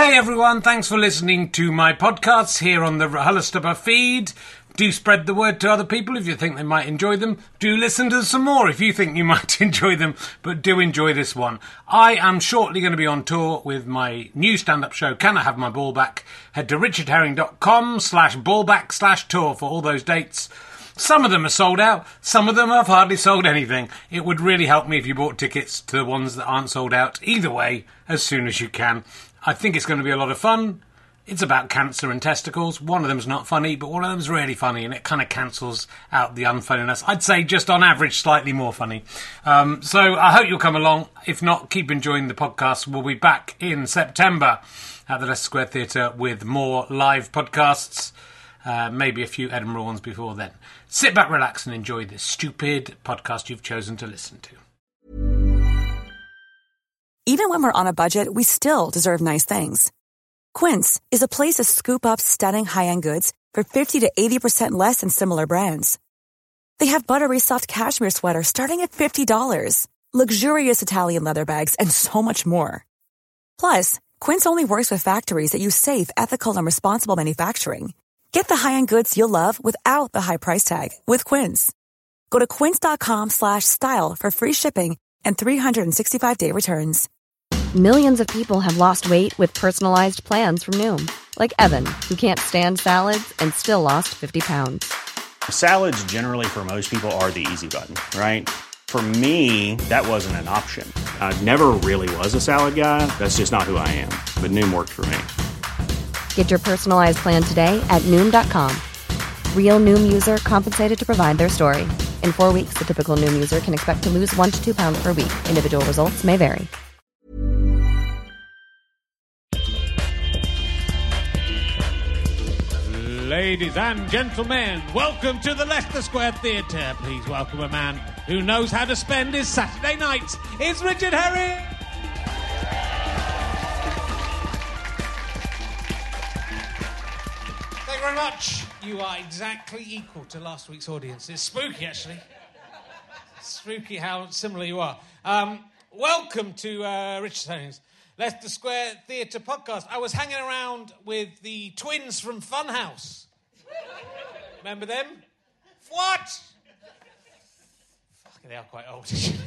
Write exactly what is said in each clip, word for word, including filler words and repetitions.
Hey everyone, thanks for listening to my podcasts here on the RHLSTP feed. Do spread the word to other people if you think they might enjoy them. Do listen to some more if you think you might enjoy them, but do enjoy this one. I am shortly going to be on tour with my new stand-up show, Can I Have My Ball Back? Head to richardherring.com slash ballback slash tour for all those dates. Some of them are sold out, some of them have hardly sold anything. It would really help me if you bought tickets to the ones that aren't sold out. Either way, as soon as you can. I think it's going to be a lot of fun. It's about cancer and testicles. One of them's not funny, but one of them's really funny, and it kind of cancels out the unfunniness. I'd say just on average, slightly more funny. Um, so I hope you'll come along. If not, keep enjoying the podcast. We'll be back in September at the Leicester Square Theatre with more live podcasts. Uh, maybe a few Edinburgh ones before then. Sit back, relax, and enjoy this stupid podcast you've chosen to listen to. Even when we're on a budget, we still deserve nice things. Quince is a place to scoop up stunning high-end goods for fifty to eighty percent less than similar brands. They have buttery soft cashmere sweaters starting at fifty dollars, luxurious Italian leather bags, and so much more. Plus, Quince only works with factories that use safe, ethical, and responsible manufacturing. Get the high-end goods you'll love without the high price tag with Quince. Go to quince.com slash style for free shipping and three sixty-five day returns. Millions of people have lost weight with personalized plans from Noom. Like Evan, who can't stand salads and still lost fifty pounds. Salads generally for most people are the easy button, right? For me, that wasn't an option. I never really was a salad guy. That's just not who I am. But Noom worked for me. Get your personalized plan today at Noom dot com. Real Noom user compensated to provide their story. In four weeks, the typical Noom user can expect to lose one to two pounds per week. Individual results may vary. Ladies and gentlemen, welcome to the Leicester Square Theatre. Please welcome a man who knows how to spend his Saturday nights. It's Richard Herring! Thank you very much. You are exactly equal to last week's audience. It's spooky, actually. It's spooky how similar you are. Um, welcome to uh, Richard Herring's Leicester Square Theatre podcast. I was hanging around with the twins from Funhouse. Remember them? What? Fucking, they are quite old.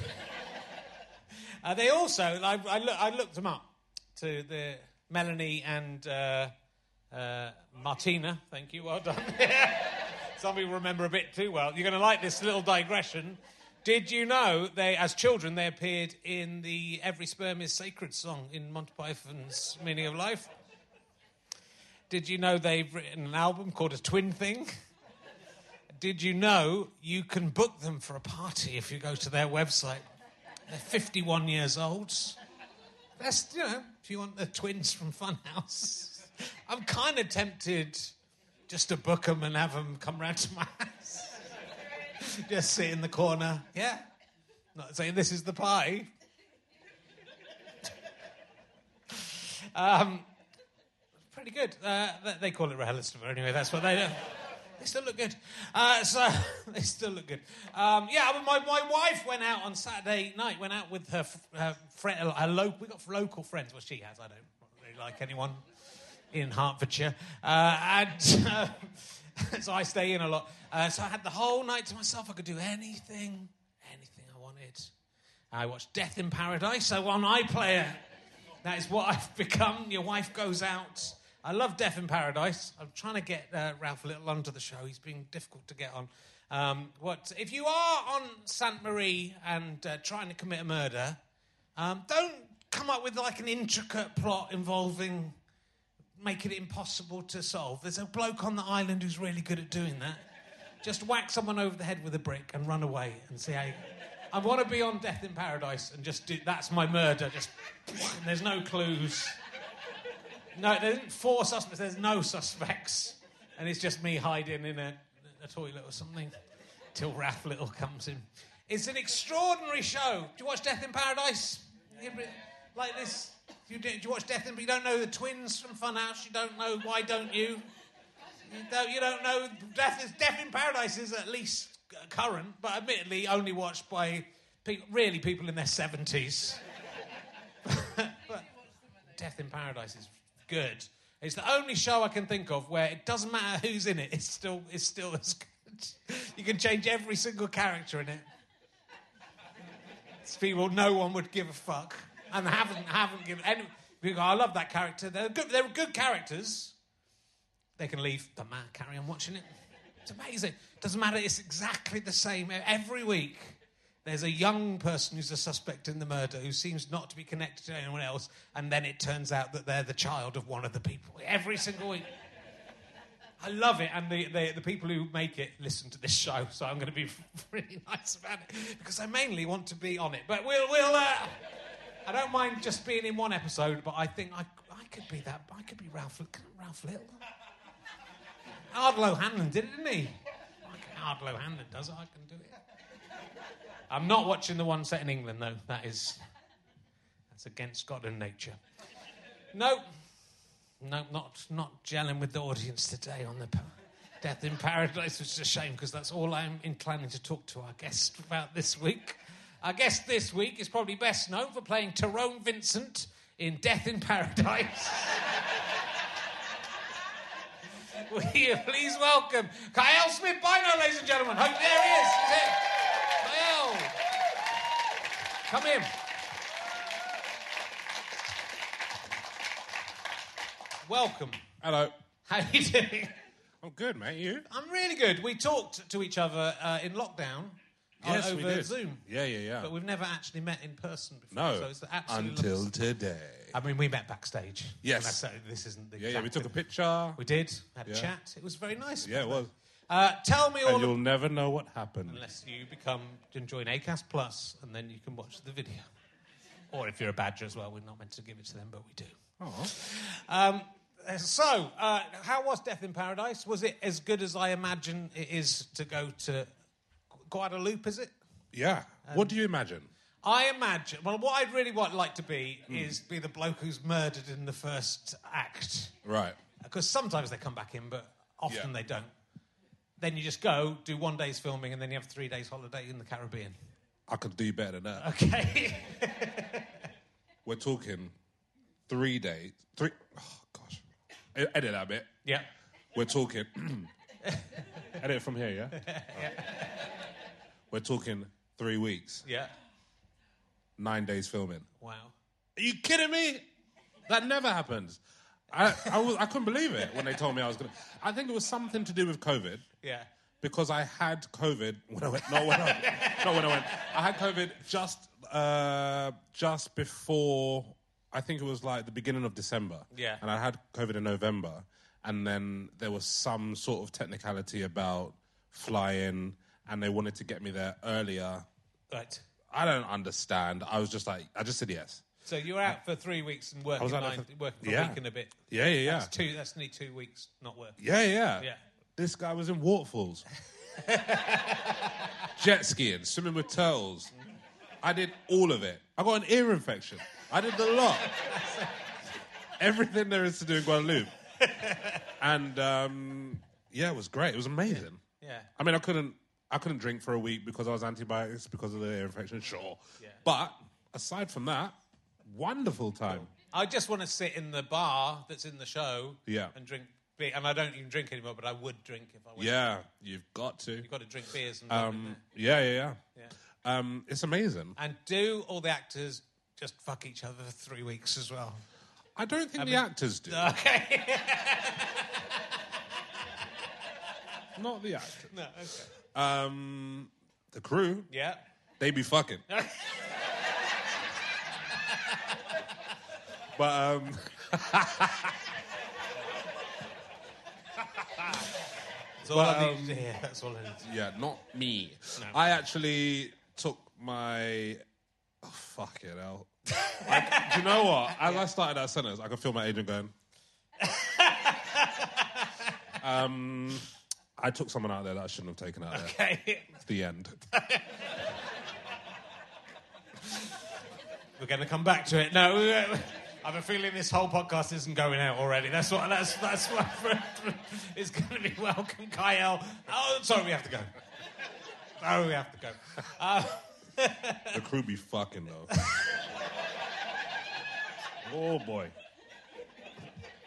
uh, they also, I, I, look, I looked them up to the Melanie and uh, uh, Martina. Thank you, well done. Some people remember a bit too well. You're going to like this little digression. Did you know they, as children, they appeared in the Every Sperm is Sacred song in Monty Python's Meaning of Life? Did you know they've written an album called A Twin Thing? Did you know you can book them for a party if you go to their website? They're fifty-one years old. That's, you know, if you want the twins from Funhouse. I'm kind of tempted just to book them and have them come round to my house. Just sit in the corner. Yeah. Not saying this is the party. um, pretty good. Uh, they call it RHLSTP anyway. That's what they do. They still look good. Uh, so they still look good. Um, yeah, my my wife went out on Saturday night. Went out with her her friend. Her lo- we got local friends. Well, she has. I don't really like anyone in Hertfordshire. Uh, and. Uh, So I stay in a lot. Uh, so I had the whole night to myself. I could do anything, anything I wanted. I watched Death in Paradise. So on iPlayer, that is what I've become. Your wife goes out. I love Death in Paradise. I'm trying to get uh, Ralph Little onto the show. He's been difficult to get on. Um, what if you are on Sainte Marie and uh, trying to commit a murder? Um, don't come up with like an intricate plot involving making it impossible to solve. There's a bloke on the island who's really good at doing that. Just whack someone over the head with a brick and run away and see how you... I want to be on Death in Paradise and just do... That's my murder. Just... And there's no clues. No, there isn't four suspects. There's no suspects. And it's just me hiding in a, a toilet or something till Ralph Little comes in. It's an extraordinary show. Do you watch Death in Paradise? Like this... You do, do you watch Death in... You don't know the twins from Funhouse? You don't know Why Don't You? You don't, you don't know... Death, is, Death in Paradise is at least current, but admittedly only watched by people, really people in their seventies. But Death in Paradise is good. It's the only show I can think of where it doesn't matter who's in it. It's still it's still as good. You can change every single character in it. It's people no one would give a fuck and haven't haven't given any. People go, I love that character. They're good. They're good characters. They can leave. Doesn't matter. Carry on watching it. It's amazing. Doesn't matter. It's exactly the same every week. There's a young person who's a suspect in the murder who seems not to be connected to anyone else, and then it turns out that they're the child of one of the people. Every single week. I love it, and the, the, the people who make it listen to this show, so I'm going to be really nice about it, because I mainly want to be on it. But we'll... we'll uh, I don't mind just being in one episode, but I think I, I could be that... I could be Ralph, Ralph Little. Ardlo Hanlon did it, didn't he? Ardlo Hanlon does it, I can do it. I'm not watching the one set in England, though. That is... That's against God and nature. No. No, not not gelling with the audience today on the Death in Paradise, which is a shame, because that's all I'm inclining to talk to our guest about this week. Our guest this week is probably best known for playing Tyrone Vincent in Death in Paradise. Will you please welcome Kyle Smith-Bino, ladies and gentlemen. Hope there he is. He's here. Kyle. Come in. Welcome. Hello. How are you doing? I'm good, mate. You? I'm really good. We talked to each other uh, in lockdown Yes, uh, we over did. Zoom. Yeah, yeah, yeah. But we've never actually met in person before. No, So it's absolutely until lovely. today. I mean, we met backstage. Yes. And that's, uh, this isn't the Yeah, yeah, we exact- took a picture. We did. Had a Yeah. chat. It was very nice. Yeah, it was. Uh, tell me all... And you'll never know what happened. Unless you become and join Acast Plus, and then you can watch the video. Or if you're a badger as well, we're not meant to give it to them, but we do. Oh. Um, so, uh, how was Death in Paradise? Was it as good as I imagine it is to go to Guadeloupe, is it? Yeah. What do you imagine? I imagine... Well, what I'd really want, like to be is be the bloke who's murdered in the first act. Right. Because sometimes they come back in, but often Yeah. they don't. Then you just go, do one day's filming, and then you have three days holiday in the Caribbean. I could do better than that. Okay. We're talking three days. Three. Oh, gosh. E- Edit that bit. Yeah. We're talking. Edit from here, yeah? yeah? We're talking three weeks, Yeah. nine days filming. Wow. Are you kidding me? That never happens. I, I, was, I couldn't believe it when they told me I was going to... I think it was something to do with COVID. Yeah. Because I had COVID when I went... Not when I, not when I went. I had COVID just uh, just before... I think it was like the beginning of December. Yeah. And I had COVID in November. And then there was some sort of technicality about flying, and they wanted to get me there earlier. Right. I don't understand. I was just like... I just said yes. So you were out for three weeks and working, was out nine, there for- working for yeah. a week and a bit. Yeah, yeah, yeah. That's two. That's nearly two weeks not working. Yeah, yeah. Yeah. This guy was in waterfalls. Jet skiing, swimming with turtles. I did all of it. I got an ear infection. I did the lot. Everything there is to do in Guadeloupe. And, um, yeah, it was great. It was amazing. Yeah. I mean, I couldn't I couldn't drink for a week because I was antibiotics because of the ear infection, sure. Yeah. But aside from that, wonderful time. I just want to sit in the bar that's in the show Yeah. and drink beer. And I don't even drink anymore, but I would drink if I went. Yeah, you've got to. You've got to drink beers and um, Um, yeah, yeah, yeah. yeah. Um, it's amazing. And do all the actors just fuck each other for three weeks as well? I don't think I the mean- actors do. Okay. Not the actors. No, okay. Um, the crew, Yeah. they be fucking. But, um... That's all But, I um, need to hear. That's all I need to hear. yeah, not me. No. I actually took my... Oh, fuck it, hell. I, do you know what? As I started that sentence, I could feel my agent going... um, I took someone out there that I shouldn't have taken out there. Okay. It's the end. We're going to come back to it. No, we, I have a feeling this whole podcast isn't going out already. That's what. That's that's what. It's going to be welcome, Kyle. Oh, sorry, we have to go. Oh, we have to go. Uh, The crew be fucking, though. Oh, boy.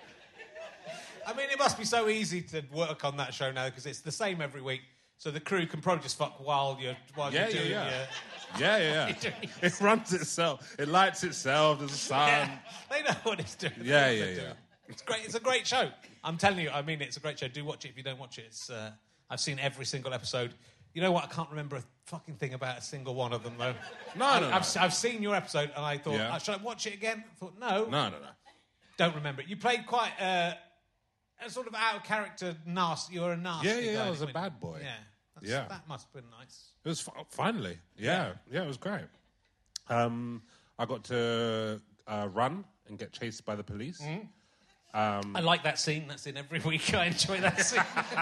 I mean, it must be so easy to work on that show now because it's the same every week. So the crew can probably just fuck while you're while Yeah, you're yeah, doing yeah. your... Yeah, yeah, yeah. It runs itself. It lights itself. There's a sun. Yeah, they know what it's doing. They Yeah, know what yeah, they're yeah. doing. It's great. It's a great show. I'm telling you. I mean, it's a great show. Do watch it if you don't watch it. It's. Uh, I've seen every single episode. You know what? I can't remember a fucking thing about a single one of them though. No, I, no, no. I've, I've seen your episode and I thought, Yeah. oh, should I watch it again? I thought, no, No, no, no. don't remember it. You played quite uh, a sort of out of character, nasty. You were a nasty. Yeah, yeah, guy, I was a didn't you? bad boy. Yeah, That's, Yeah. That must have been nice. It was fi- finally. Yeah, yeah, it was great. Um, I got to uh, run and get chased by the police. Mm-hmm. I like that scene. That's in every week. I enjoy that scene.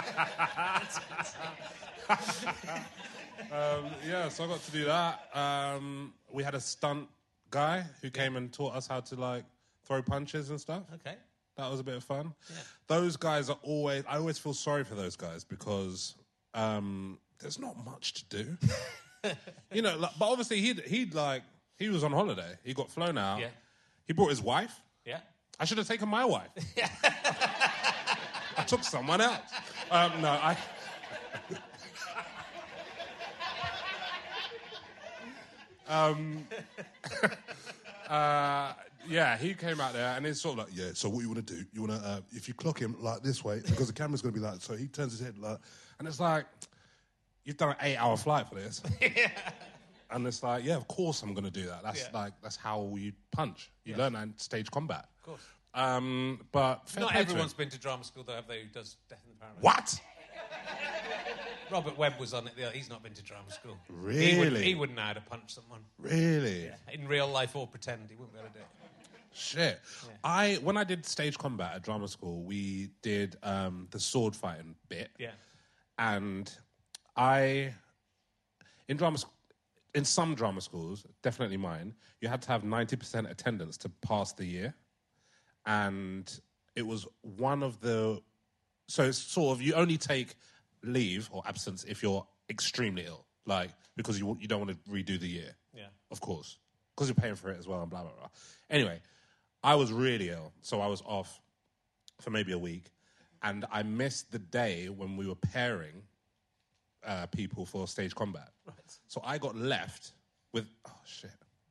Um, yeah, so I got to do that. Um, we had a stunt guy who came and taught us how to like throw punches and stuff. Okay. That was a bit of fun. Those guys are always... I always feel sorry for those guys because um, there's not much to do. You know, like, but obviously he'd, he'd like... He was on holiday. He got flown out. Yeah. He brought his wife. Yeah. I should have taken my wife. I took someone else. Um, no, I... um, uh, yeah, he came out there and it's sort of like, yeah, so what you want to do, you want to, uh, if you clock him like this way, because the camera's going to be like, so he turns his head like, and it's like, you've done an eight-hour flight for this. Yeah. And it's like, yeah, of course I'm going to do that. That's Yeah. like, that's how you punch. You Yeah. learn that in stage combat. Of course. Um, but fair Not play to everyone's him. been to drama school, though, have they? Who does Death in the Paradise? What? Robert Webb was on it. The He's not been to drama school. He, would, Really? he wouldn't know how to punch someone. Really? In real life or pretend. He wouldn't be able to do it. Shit. I when I did stage combat at drama school, we did um, the sword fighting bit. Yeah. And I in drama sc- in some drama schools, definitely mine, you had to have ninety percent attendance to pass the year. And it was one of the so it's sort of you only take leave or absence if you're extremely ill, like because you you don't want to redo the year. Yeah. Of course, because you're paying for it as well and blah blah blah. Anyway, I was really ill, so I was off for maybe a week, and I missed the day when we were pairing uh, people for stage combat. Right. So I got left with oh shit.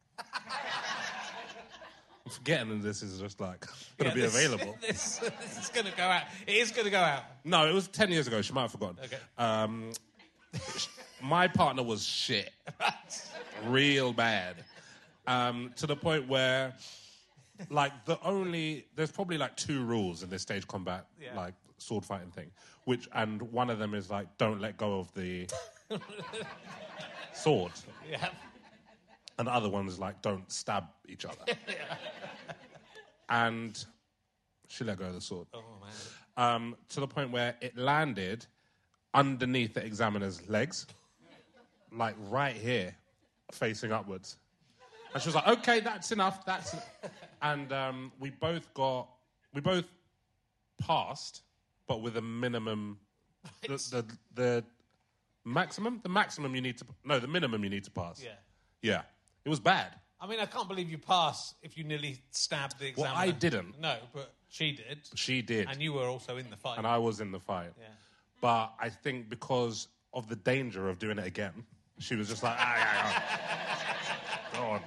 I'm forgetting that this is just like going to Yeah, be this- available. This, this is going to go out. It is going to go out. No, it was ten years ago. She might have forgotten. Okay. Um, my partner was shit. Real bad. Um, to the point where, like, the only... There's probably, like, two rules in this stage combat, Yeah. like, sword fighting thing. Which, and one of them is, like, don't let go of the sword. Yeah. And the other one is, like, don't stab each other. And she let go of the sword. Oh, man. Um, to the point where it landed underneath the examiner's legs, like right here, facing upwards. And she was like, "Okay, that's enough. That's," en-" and um, we both got, we both passed, but with a minimum, the, the the maximum, the maximum you need to, no, the minimum you need to pass. Yeah. Yeah, it was bad. I mean, I can't believe you passed if you nearly stabbed the Well, examiner. I didn't. No, but she did. She did. And you were also in the fight. And I was in the fight. Yeah. But I think because of the danger of doing it again, she was just like, ah, yeah, yeah. Go on.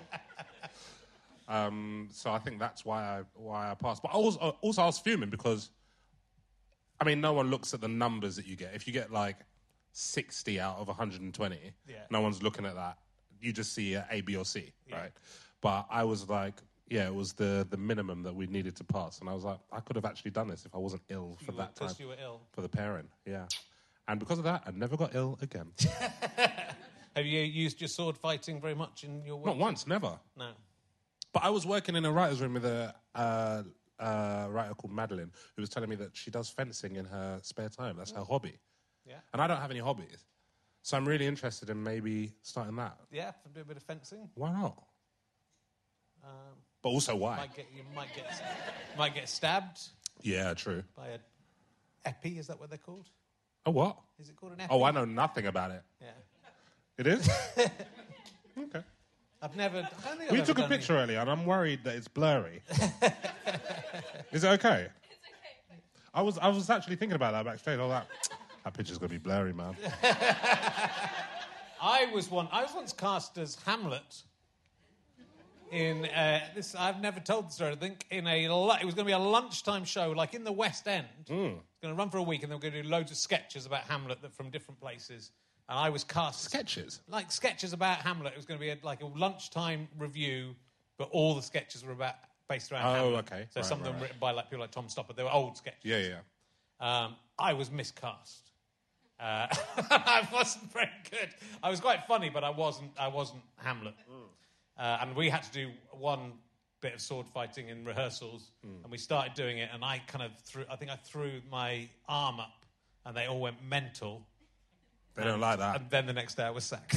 Um, so I think that's why I why I passed. But I was, also I was fuming because, I mean, no one looks at the numbers that you get. If you get like sixty out of one hundred twenty, Yeah. no one's looking at that. You just see uh, A, B, or C, Yeah. right? But I was like, yeah, it was the, the minimum that we needed to pass. And I was like, I could have actually done this if I wasn't ill for You that were, time. Because you were ill. For the pairing, yeah. And because of that, I never got ill again. Have you used your sword fighting very much in your work? Not once, never. No. But I was working in a writer's room with a uh, uh, writer called Madeline, who was telling me that she does fencing in her spare time. That's her hobby. Yeah. And I don't have any hobbies. So I'm really interested in maybe starting that. Yeah, do a bit of fencing. Why not? Um, But also why? might get, you might get might get stabbed Yeah, true. by a epi. Is that what they're called? A what? Is it called an epi? Oh, I know nothing about it. Yeah. It is? Okay. I've never. I don't think I've We ever took a done picture earlier and I'm worried that it's blurry. Is it okay? I was I was actually thinking about that backstage. I was like, that picture's going to be blurry, man. I was one. I was once cast as Hamlet in uh, this. I've never told the story. I think in a it was going to be a lunchtime show, like in the West End. Mm. It's going to run for a week, and they were going to do loads of sketches about Hamlet that from different places. And I was cast sketches, like sketches about Hamlet. It was going to be a, like a lunchtime review, but all the sketches were about based around. Oh, Hamlet. okay. So right, some of them right. written by like people like Tom Stoppard. They were old sketches. Yeah, yeah. Um, I was miscast. Uh, I wasn't very good. I was quite funny, but I wasn't. I wasn't Hamlet. Mm. Uh, and we had to do one bit of sword fighting in rehearsals, mm. and we started doing it. And I kind of threw. I think I threw my arm up, and they all went mental. They and, don't like that. And then the next day, I was sacked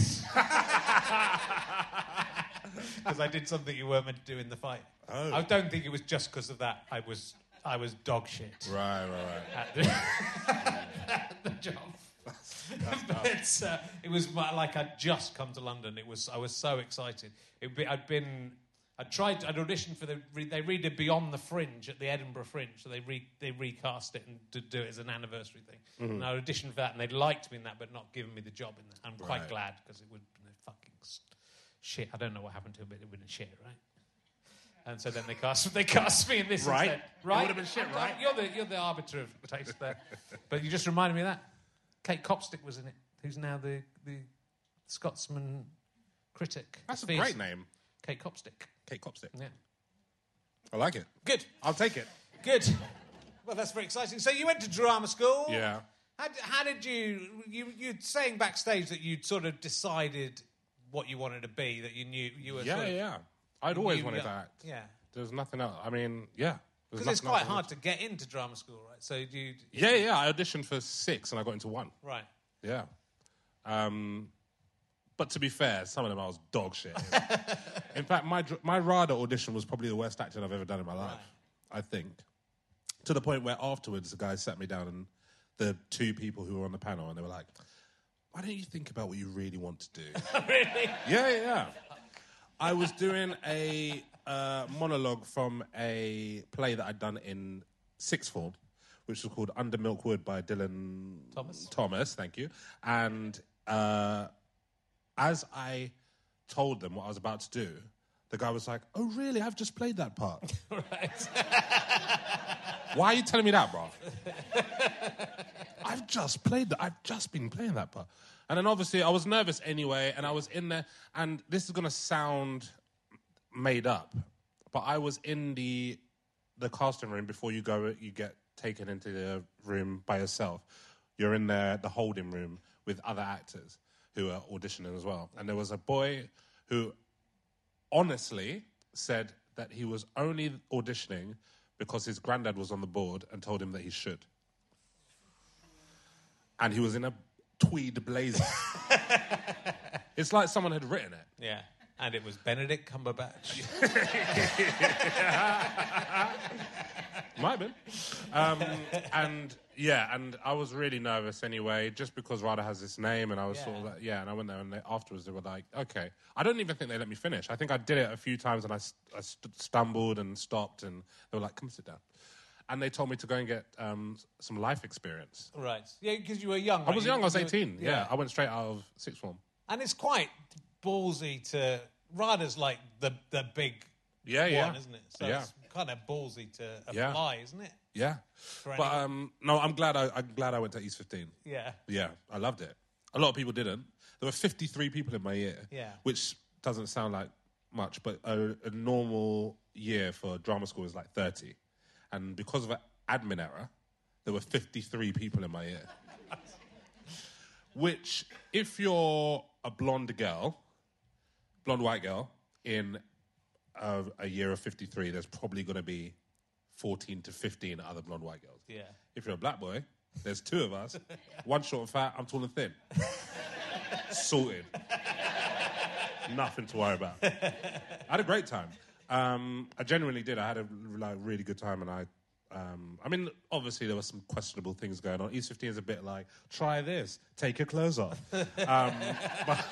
because I did something you weren't meant to do in the fight. Oh. I don't think it was just because of that. I was. I was dog shit. Right, right, right. At the, at the job. but, uh, it was my, like I'd just come to London. It was I was so excited. It be, I'd been I tried I'd auditioned for the they redid Beyond the Fringe at the Edinburgh Fringe, so they re, they recast it and did do it as an anniversary thing. Mm-hmm. And I auditioned for that, and they liked me in that, but not given me the job in that. I'm quite right. glad because it would have been a fucking shit. I don't know what happened to it, but it would have been shit, right? And so then they cast they cast me in this right. instead. Right, it would have been shit, right? You're the you're the arbiter of taste there. But you just reminded me of that. Kate Copstick was in it, who's now the, the Scotsman critic. That's a great name. Kate Copstick. Kate Copstick. Yeah. I like it. Good. I'll take it. Good. Well, that's very exciting. So you went to drama school. Yeah. How, how did you, you... You're saying backstage that you'd sort of decided what you wanted to be, that you knew you were... Yeah, sort of, yeah. I'd always you, wanted yeah, to act. Yeah. There's nothing else. I mean, yeah. Because it's quite hard to get into drama school, right? So you... Yeah, yeah. I auditioned for six and I got into one. Right. Yeah. Um, but to be fair, some of them I was dog shit. In fact, my my RADA audition was probably the worst acting I've ever done in my life, right. I think. To the point where afterwards the guys sat me down and the two people who were on the panel and they were like, why don't you think about what you really want to do? Really? Yeah, yeah, yeah. I was doing a uh, monologue from a play that I'd done in sixth form, which was called Under Milk Wood by Dylan Thomas. Thomas, thank you. And uh, as I told them what I was about to do, the guy was like, oh, really? I've just played that part. Right. Why are you telling me that, bro? I've just played that. I've just been playing that part. And then obviously I was nervous anyway, and I was in there, and this is going to sound made up, but I was in the the casting room before you go, you get taken into the room by yourself. You're in there, the holding room, with other actors who are auditioning as well. And there was a boy who honestly said that he was only auditioning because his granddad was on the board and told him that he should. And he was in a tweed blazer. It's like someone had written it. Yeah. And it was Benedict Cumberbatch. Might have been. Um, and, yeah, and I was really nervous anyway, just because RADA has this name, and I was Yeah. sort of like, yeah, and I went there, and they, afterwards they were like, okay. I don't even think they let me finish. I think I did it a few times, and I, st- I st- stumbled and stopped, and they were like, come sit down. And they told me to go and get um, some life experience. Right. Yeah, because you were young. I right? was You- young, I was you- eighteen, yeah. I went straight out of sixth form. And it's quite ballsy to... RADA's like the, the big Yeah, one, yeah. isn't it? So Yeah. it's kind of ballsy to Yeah. apply, isn't it? Yeah. For But, anyone. um, no, I'm glad I, I'm glad I went to East fifteen. Yeah. Yeah, I loved it. A lot of people didn't. There were fifty-three people in my year, Yeah. which doesn't sound like much, but a, a normal year for drama school is like thirty. And because of an admin error, there were fifty-three people in my year. Which, if you're a blonde girl, blonde white girl, in a, a year of fifty-three, there's probably going to be fourteen to fifteen other blonde white girls. Yeah. If you're a black boy, there's two of us. One short and fat, I'm tall and thin. Sorted. Nothing to worry about. I had a great time. Um, I genuinely did. I had a like, really good time, and I... Um, I mean, obviously there were some questionable things going on. East fifteen is a bit like, try this, take your clothes off. um, but...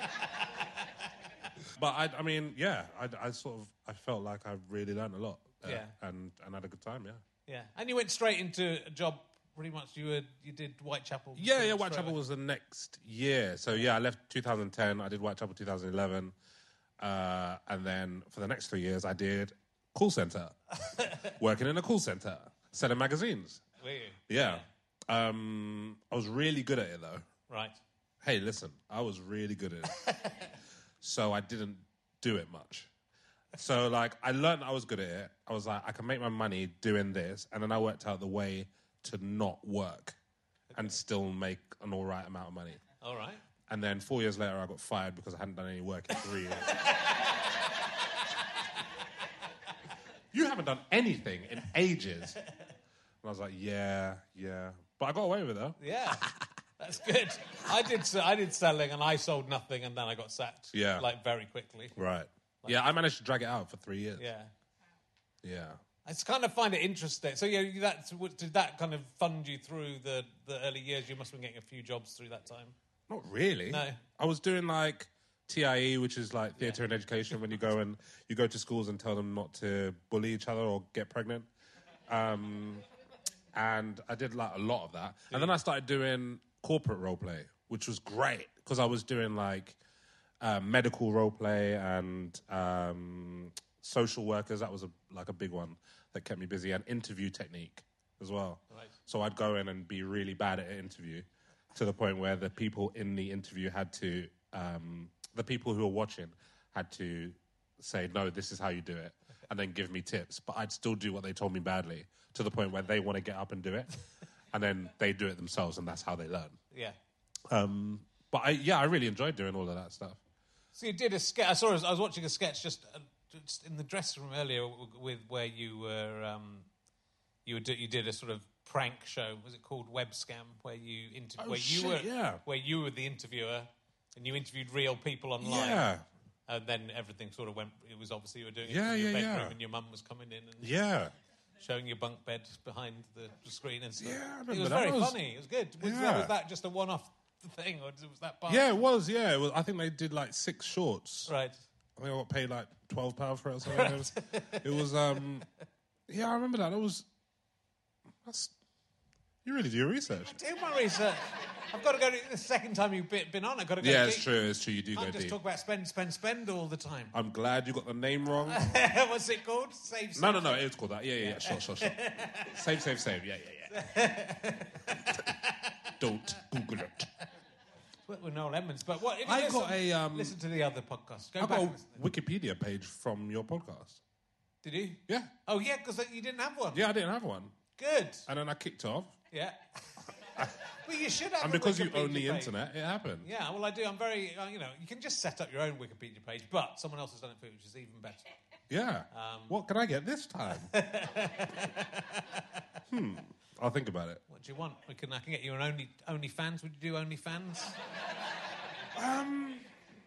But I, I mean, yeah, I, I sort of, I felt like I really learned a lot, uh, Yeah. and and had a good time, yeah. Yeah, and you went straight into a job. Pretty much, you were you did Whitechapel. Yeah, yeah. straight Whitechapel away. was the next year. So yeah, I left two thousand ten. I did Whitechapel two thousand eleven, uh, and then for the next three years, I did call center, working in a call center, selling magazines. Were you? Yeah, um, I was really good at it though. Right. Hey, listen, I was really good at it, so I didn't do it much. So like, I learned I was good at it. I was like, I can make my money doing this, and then I worked out the way to not work and still make an all right amount of money. All right. And then four years later, I got fired because I hadn't done any work in three years. You haven't done anything in ages. And I was like, yeah, yeah. But I got away with it, though. Yeah, that's good. I did I did selling and I sold nothing and then I got sacked. Yeah. Like very quickly. Right. Yeah, I managed to drag it out for three years. Yeah. Yeah. I just kind of find it interesting. So, yeah, that did that kind of fund you through the, the early years? You must have been getting a few jobs through that time. Not really. No. I was doing like T I E, which is like theatre and education, when you go and you go to schools and tell them not to bully each other or get pregnant. Um, and I did like a lot of that. And then I started doing corporate role play, which was great because I was doing like uh, medical role play and um, social workers. That was a, like a big one that kept me busy, and interview technique as well. Right. So I'd go in and be really bad at an interview to the point where the people in the interview had to, um, the people who were watching had to say, no, this is how you do it, and then give me tips. But I'd still do what they told me badly to the point where they want to get up and do it, and then they do it themselves, and that's how they learn. Yeah. Um, but I, yeah, I really enjoyed doing all of that stuff. So you did a sketch. I saw. I was watching a sketch just, uh, just in the dressing room earlier with where you were. Um, you were do, you did a sort of prank show. Was it called Web Scam? Where you inter- Oh, where you shit, were yeah. where you were the interviewer, and you interviewed real people online. Yeah. And then everything sort of went. It was obviously you were doing it Yeah, from your yeah, bedroom, yeah. and your mum was coming in and Yeah. showing your bunk bed behind the, the screen and stuff. Yeah, I remember it was that. very That was- funny. It was good. Was, Yeah. that, was that just a one-off thing, or was that part? Yeah, it was, yeah. It was, I think they did like six shorts. Right. I think I got paid like twelve pounds for it or something. It was, it was, um, yeah, I remember that. It was, that's, you really do your research. Do my research. I've got to go to the second time you've been, been on. I've got to go. Yeah, deep. it's true, it's true. You do I go can't just deep. talk about spend, spend, spend all the time. I'm glad you got the name wrong. What's it called? Save. No, no, no, it's called that. Yeah, yeah, yeah, sure, sure, sure. Save, save, save. Yeah, yeah, yeah. Don't Google it. With Noel Edmonds. But what? If you I listen, got a, um, listen to the other podcast. Go I back. got and a listen to them. Wikipedia page from your podcast. Did you? Yeah. Oh yeah, because you didn't have one. Yeah, I didn't have one. Good. And then I kicked off. Yeah. Well, you should have. And a because you Wikipedia own the page. internet, it happened. Yeah, well, I do. I'm very, uh, you know, you can just set up your own Wikipedia page, but someone else has done it for you, which is even better. Yeah. Um, what can I get this time? hmm. I'll think about it. What do you want? We can, I can get you an Only OnlyFans. Would you do OnlyFans? Um.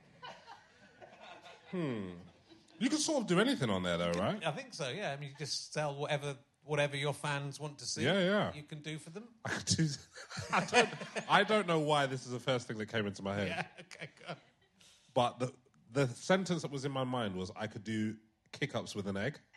Hmm. You can sort of do anything on there, though, right? I think so. Yeah, I mean, you just sell whatever whatever your fans want to see. Yeah, yeah. You can do for them. I could do. I don't. I don't know why this is the first thing that came into my head. Yeah. Okay. Go. But the the sentence that was in my mind was I could do kick-ups with an egg.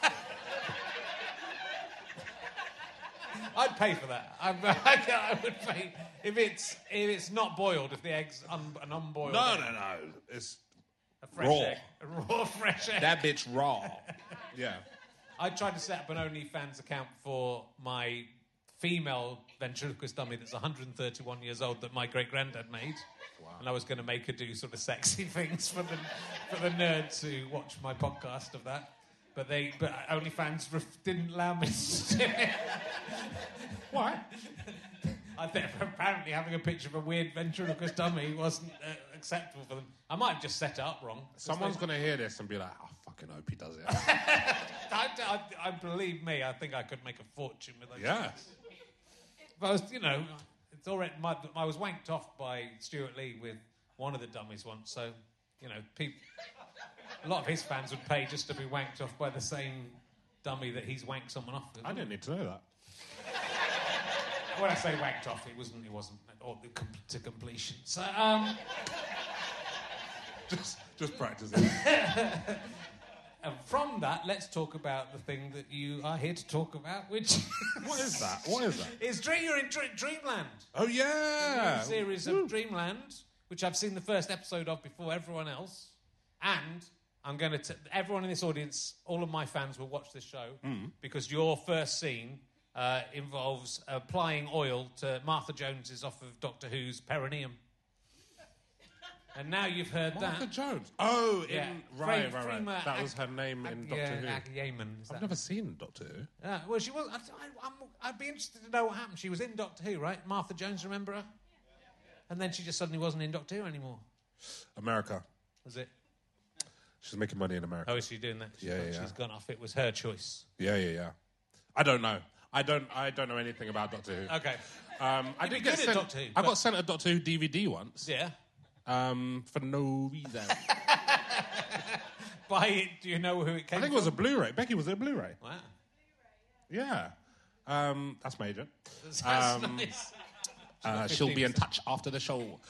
I'd pay for that. I, I, I would pay if it's if it's not boiled. If the egg's un, an unboiled. No, egg, no, no. It's A fresh raw. egg. A raw fresh egg. that bitch raw. Yeah. I tried to set up an OnlyFans account for my female ventriloquist dummy that's one hundred thirty-one years old that my great granddad made. Wow. And I was going to make her do sort of sexy things for the for the nerds who watch my podcast of that. But they, but OnlyFans ref- didn't allow me to do it. Why? I think apparently having a picture of a weird ventriloquist dummy wasn't uh, acceptable for them. I might have just set it up wrong. Someone's They- going to hear this and be like, "I fucking hope he does it." I, I, I believe me. I think I could make a fortune with those. Yeah. But I was, you know, it's already. My, I was wanked off by Stuart Lee with one of the dummies once. So, you know, people, a lot of his fans would pay just to be wanked off by the same dummy that he's wanked someone off with. I didn't need to know that. When I say wanked off, it wasn't. It wasn't all the com- to completion. So, um, Just, just practice it. And from that, let's talk about the thing that you are here to talk about, which What is that? What is that? is Dream. You're in Dr- Dreamland. Oh, yeah. A series of Dreamland, which I've seen the first episode of before everyone else, and I'm going to. T- everyone in this audience, all of my fans will watch this show Mm. because your first scene uh, involves applying oil to Martha Jones's off of Doctor Who's perineum. And now you've heard Martha that. Jones. Oh, in, Yeah. right, Fre- right, right. Freema That was Ag- her name in Ag- Doctor yeah, Who. Agyeman, is I've that- never seen Doctor Who. Yeah, well, she was. I, I, I'm, I'd be interested to know what happened. She was in Doctor Who, right? Martha Jones, remember her? And then she just suddenly wasn't in Doctor Who anymore. America. Was it? She's making money in America. Oh, is she doing that? She's Yeah, gone, yeah, yeah. She's gone off. It was her choice. Yeah, yeah, yeah. I don't know. I don't. I don't know anything about Doctor Who. Okay. Um, I You'd did be get good at sent. Doctor Who, I but- got sent a Doctor Who D V D once. Yeah. Um, for no reason. By it, do you know who it came I think it was a Blu-ray. Becky, was it a Bluray? Wow. Yeah. Um, that's my agent. That's Um, nice. Uh, she'll be in touch after the show. Um,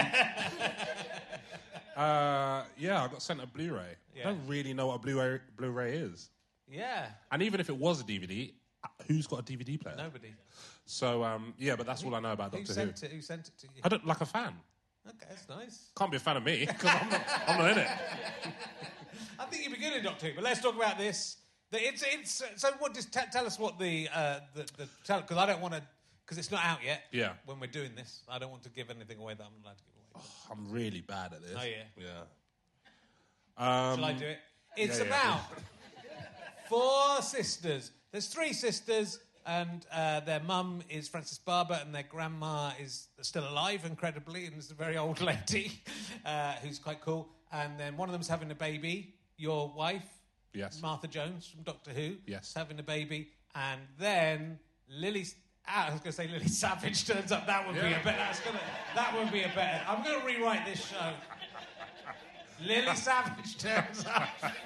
uh, yeah, I got sent a Blu-ray. Yeah. I don't really know what a Blu-ray, Blu-ray is. Yeah. And even if it was a D V D, uh, who's got a D V D player? Nobody. So, um, yeah, but that's all I know about Who Doctor Who. sent it? Who sent it to you? I don't like a fan. Okay, that's nice. Can't be a fan of me because I'm not, I'm not in it. I think you'd be good in Doctor Who, but let's talk about this. The- It's it's so. What? Just t- tell us what the uh, the the because I don't want to because it's not out yet. Yeah. When we're doing this, I don't want to give anything away that I'm not allowed to give away. I'm really bad at this. Oh, yeah? Yeah. Um, Shall I do it? It's yeah, yeah. about four sisters. There's three sisters, and uh, their mum is Frances Barber, and their grandma is still alive, incredibly, and is a very old lady uh, who's quite cool. And then one of them's having a baby. Your wife, Yes. Martha Jones from Doctor Who, Yes. is having a baby, and then Lily. Ah, I was going to say Lily Savage turns up. That would be a better. That's gonna, that would be a better. I'm going to rewrite this show. Lily Savage turns up.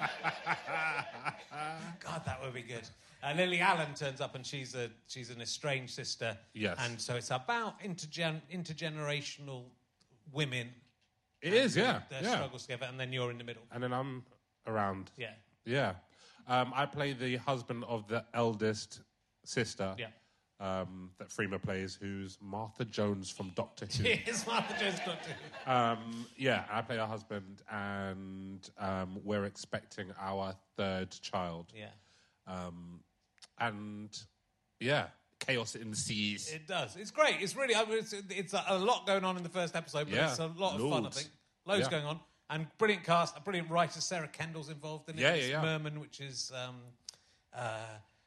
God, that would be good. Uh, Lily Allen turns up, and she's a she's an estranged sister. Yes. And so it's about intergen- intergenerational women. It is, yeah. Their yeah. struggles together, and then you're in the middle. And then I'm around. Yeah. Yeah. Um, I play the husband of the eldest sister. Yeah. Um, that Freema plays, who's Martha Jones from Doctor Who. Here's Martha Jones Doctor Who. Um, yeah, I play her husband, and um, we're expecting our third child. Yeah. Um, and yeah, chaos in the seas. It does. It's great. It's really. It's, it's a, a lot going on in the first episode, but Yeah, it's a lot of fun. I loads. think loads Yeah. going on, and brilliant cast. A brilliant writer, Sarah Kendall's involved in it. Yeah, It's yeah, yeah. Merman, which is um, uh,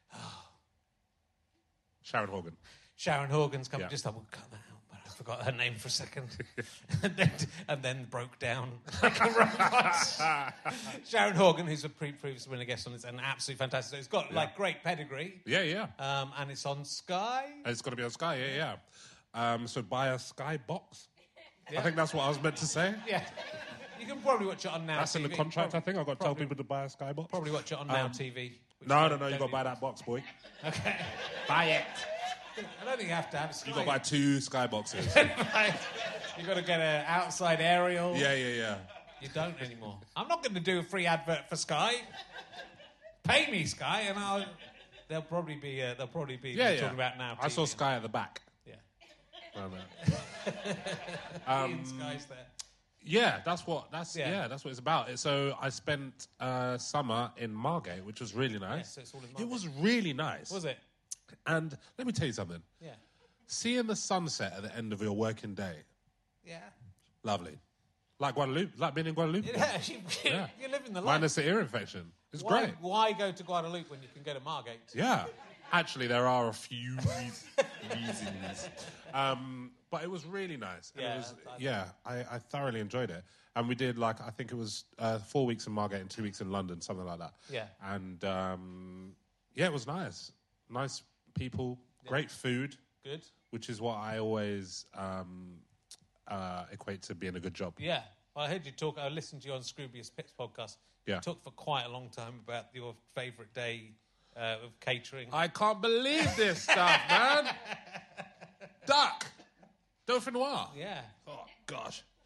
Sharon Horgan. Sharon Horgan's come. Yeah. Just I will cut that out, but I forgot her name for a second, and, then, and then broke down like a robot. Sharon Horgan, who's a pre- previous winner guest on this, and absolutely fantastic. So it's got like great pedigree. Yeah, yeah. Um, and it's on Sky. It's got to be on Sky, yeah, yeah. Um, so buy a Sky box. Yeah. I think that's what I was meant to say. Yeah. You can probably watch it on Now That's T V. in the contract, I think. I've got to tell Probably- people to buy a Sky box. Probably watch it on Now Um, T V. which No, don't- no, no, you don't got to buy need- that box, boy. Okay. Buy it. I don't think you have to have Sky. You got to buy two Sky boxes. You've got to get an outside aerial. Yeah, yeah, yeah. You don't anymore. I'm not going to do a free advert for Sky. Pay me, Sky, and I'll. They'll probably be. Uh, they'll probably be Yeah, yeah. talking about Now T V. I saw Sky at the back. Yeah. Oh, no. Ian Sky's there. Yeah, that's what that's Yeah. yeah. that's what it's about. So I spent uh, summer in Margate, which was really nice. Yeah, so it's all in it Margate. was really nice. Was it? And let me tell you something. Yeah. Seeing the sunset at the end of your working day, Yeah. lovely. Like Guadeloupe, like being in Guadeloupe. Yeah. You, Yeah. You're living the life. Minus the ear infection. It's why, great. Why go to Guadeloupe when you can go to Margate? Yeah. Actually, there are a few reasons. Um, but it was really nice. And Yeah, it was, I- I- yeah, I, I thoroughly enjoyed it. And we did, like, I think it was uh, four weeks in Margate and two weeks in London, something like that. Yeah. And, um, yeah, it was nice. Nice people, great food, Good. which is what I always um, uh, equate to being a good job. Yeah. Well, I heard you talk. I listened to you on Scroobius Pip's podcast. Yeah. You talked for quite a long time about your favourite day uh, of catering. I can't believe this stuff, man. Duck. Dauphinoise. yeah. Oh, gosh.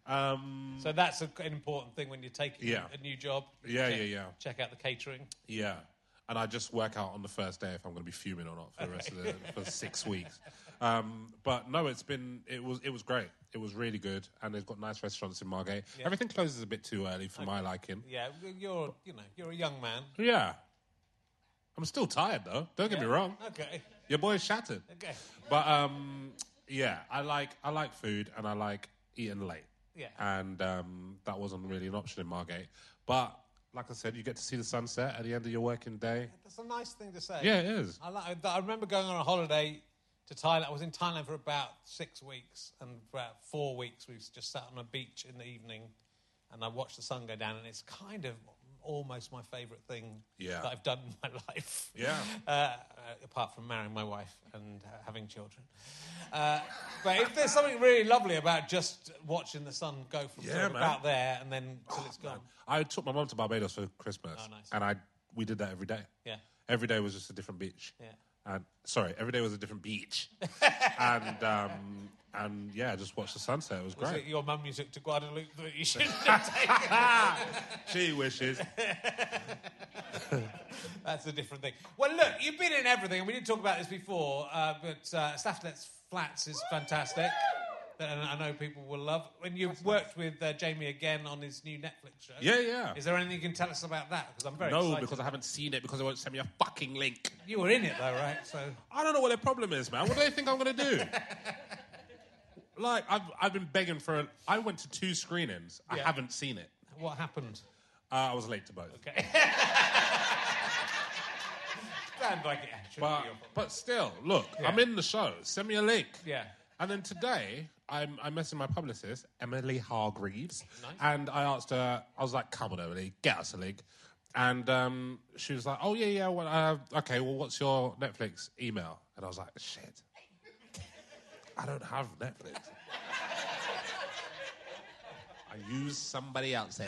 Um, So that's a, an important thing when you're taking Yeah. a new job. Yeah, check, yeah, yeah. Check out the catering. yeah. And I just work out on the first day if I'm going to be fuming or not for the rest of the for six weeks. Um, but no, it's been it was it was great. It was really good, and they've got nice restaurants in Margate. Yeah. Everything closes a bit too early for my liking. Yeah, you're you know you're a young man. Yeah, I'm still tired though. Don't get me wrong. Okay. Your boy's shattered. Okay. But um, yeah, I like I like food and I like eating late. Yeah. And um, that wasn't really an option in Margate. But like I said, you get to see the sunset at the end of your working day. That's a nice thing to say. Yeah, it is. I, like, I remember going on a holiday to Thailand. I was in Thailand for about six weeks, and for about four weeks we just sat on a beach in the evening, and I watched the sun go down, and it's kind of almost my favourite thing Yeah. that I've done in my life. Yeah. Uh, uh, apart from marrying my wife and uh, having children. Uh, but if there's something really lovely about just watching the sun go from Yeah, sort of man. about there and then till it's gone. I took my mum to Barbados for Christmas. Oh, nice. And I we did that every day. Yeah. Every day was just a different beach. Yeah. And sorry, every day was a different beach. and um, and yeah, just watched the sunset. It was Was great. it your mum you took to Guadeloupe that you shouldn't have taken? She wishes. That's a different thing. Well, look, you've been in everything, and we didn't talk about this before, uh, but uh, Stafflet's Flats is fantastic. And I know people will love. When you've worked with uh, Jamie again on his new Netflix show. Yeah, yeah. Is there anything you can tell us about that? Because I'm very No, excited. because I haven't seen it because they won't send me a fucking link. You were in it, though, right? So I don't know what their problem is, man. What do they think I'm going to do? Like, I've, I've been begging for it. I went to two screenings. I Yeah. haven't seen it. what happened? Uh, I was late to both. Okay. Sounds like it should But, be your fault. but still, look, Yeah. I'm in the show. Send me a link. Yeah. And then today, I'm, I'm messaging my publicist, Emily Hargreaves, Nice. and I asked her, I was like, come on, Emily, get us a link. And um, she was like, oh, yeah, yeah, well, uh, okay, well, what's your Netflix email? And I was like, shit, I don't have Netflix. I use somebody else's.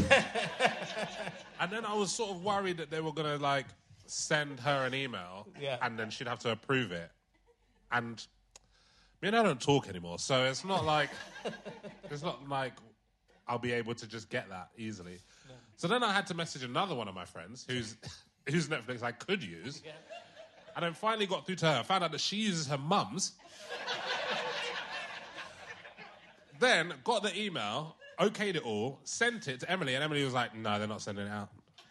And then I was sort of worried that they were going to, like, send her an email, Yeah. and then she'd have to approve it. And me and I don't talk anymore, so it's not like it's not like I'll be able to just get that easily. No. So then I had to message another one of my friends whose whose Netflix I could use, Yeah. and then finally got through to her. Found out that she uses her mum's. Then got the email, okayed it all, sent it to Emily, and Emily was like, "No, they're not sending it out."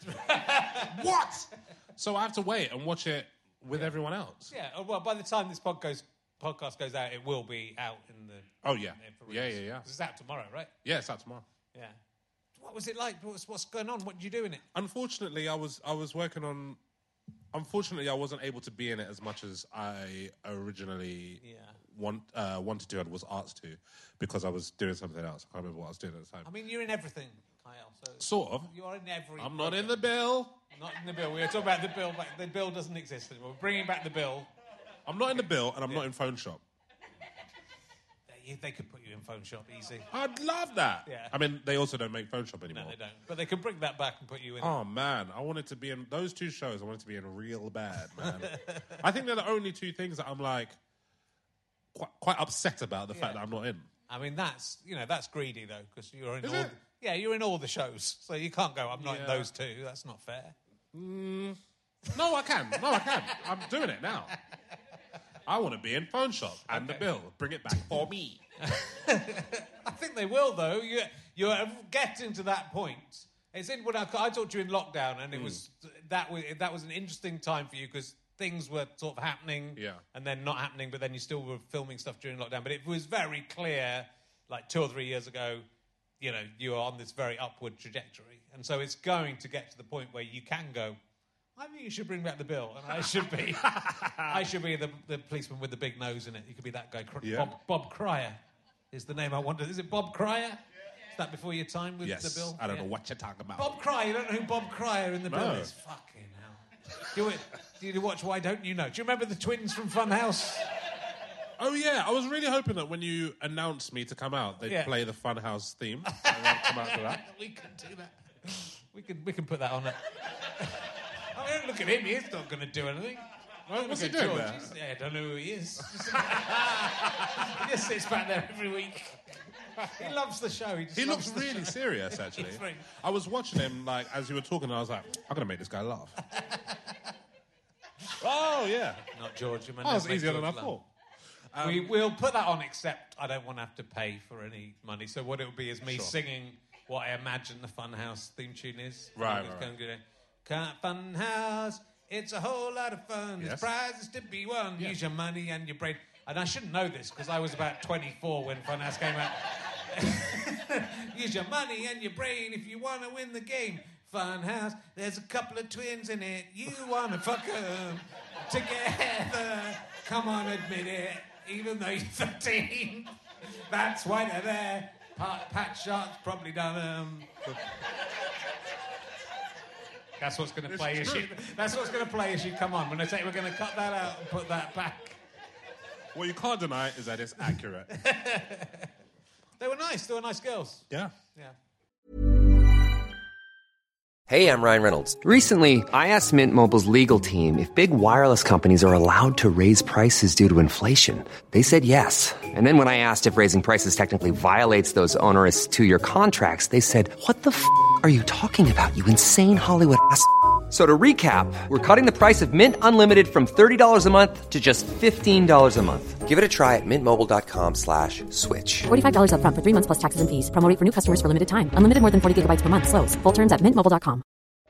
What? So I have to wait and watch it with everyone else. Yeah. oh, Well, by the time this pod goes, podcast goes out, it will be out in the. Oh, yeah. in the Yeah, release. yeah, yeah. 'Cause it's out tomorrow, right? Yeah, it's out tomorrow. Yeah. What was it like? What's, what's going on? What did you do in it? Unfortunately, I was I was working on. Unfortunately, I wasn't able to be in it as much as I originally Yeah. want uh, wanted to and was asked to, because I was doing something else. I can't remember what I was doing at the time. I mean, you're in everything, Kyle. So Sort of. you are in every. I'm not in project. the bill. Not in the bill. We were talking about the bill. Back. The bill doesn't exist anymore. We're bringing back the bill. I'm not in the bill, and I'm not in Phone Shop. They, they could put you in Phone Shop easy. I'd love that. Yeah. I mean, they also don't make Phone Shop anymore. No, they don't. But they could bring that back and put you in. Oh man, I wanted to be in those two shows. I wanted to be in real bad, man. I think they're the only two things that I'm like quite, quite upset about the fact Yeah. that I'm not in. I mean, that's you know that's greedy though, because you're in Is all. it? Yeah, you're in all the shows, so you can't go. I'm not in Yeah. those two. That's not fair. No, I can. No, I can. I'm doing it now. I want to be in Phone Shop and the Okay. bill. Bring it back for me. I think they will though. You you're getting to that point. It's in when I, I talked to you in lockdown, and it Hmm. was that was that was an interesting time for you because things were sort of happening, Yeah. and then not happening, but then you still were filming stuff during lockdown. But it was very clear, like two or three years ago, you know, you are on this very upward trajectory, and so it's going to get to the point where you can go. I think you should bring back the bill, and I should be, I should be the, the policeman with the big nose in it. You could be that guy, Cr- Yeah. Bob, Bob Cryer, is the name I wanted. Is it Bob Cryer? Is that before your time with Yes. the bill? I don't Yeah. know what you're talking about. Bob Cryer. You don't know who Bob Cryer in the bill No. is? Fucking hell. Do it. Do you watch Why Don't You Know? Do you remember the twins from Funhouse? Oh yeah, I was really hoping that when you announced me to come out, they'd Yeah. play the Funhouse theme. And I'd come out to that. We can do that. We can we can put that on it. Oh, don't look at him. He's not going to do anything. Well, what's he Look at doing George. there? He's- Yeah, I don't know who he is. he just sits back there every week. He loves the show. He, just He loves looks the really show. serious, actually. He's very- I was watching him, like, as you were talking, and I was like, I'm going to make this guy laugh. Oh, yeah. Not George. You Oh, it was easier than I thought. Um, we, we'll put that on, except I don't want to have to pay for any money. So what it will be is me Sure. singing what I imagine the Funhouse theme tune is. Right, It's right, going to go, Funhouse, it's a whole lot of fun. There's Yes. prizes to be won. Yeah. Use your money and your brain. And I shouldn't know this because I was about twenty-four when Funhouse came out. Use your money and your brain if you want to win the game. Funhouse, there's a couple of twins in it. You want to fuck them together. Come on, admit it. Even though you're thirteen, that's why they're there. Pat, Pat Sharp's probably done them. That's what's going to play as you. That's what's going to play as you come on. When I say we're going to cut that out and put that back. What you can't deny is that it's accurate. They were nice. They were nice girls. Yeah. Yeah. Hey, I'm Ryan Reynolds. Recently, I asked Mint Mobile's legal team if big wireless companies are allowed to raise prices due to inflation. They said yes. And then when I asked if raising prices technically violates those onerous two-year contracts, they said, what the f*** are you talking about, you insane Hollywood ass f- So to recap, we're cutting the price of Mint Unlimited from thirty dollars a month to just fifteen dollars a month. Give it a try at mintmobile.com slash switch. forty-five dollars up front for three months plus taxes and fees. Promo rate for new customers for limited time. Unlimited more than forty gigabytes per month. Slows full terms at mint mobile dot com.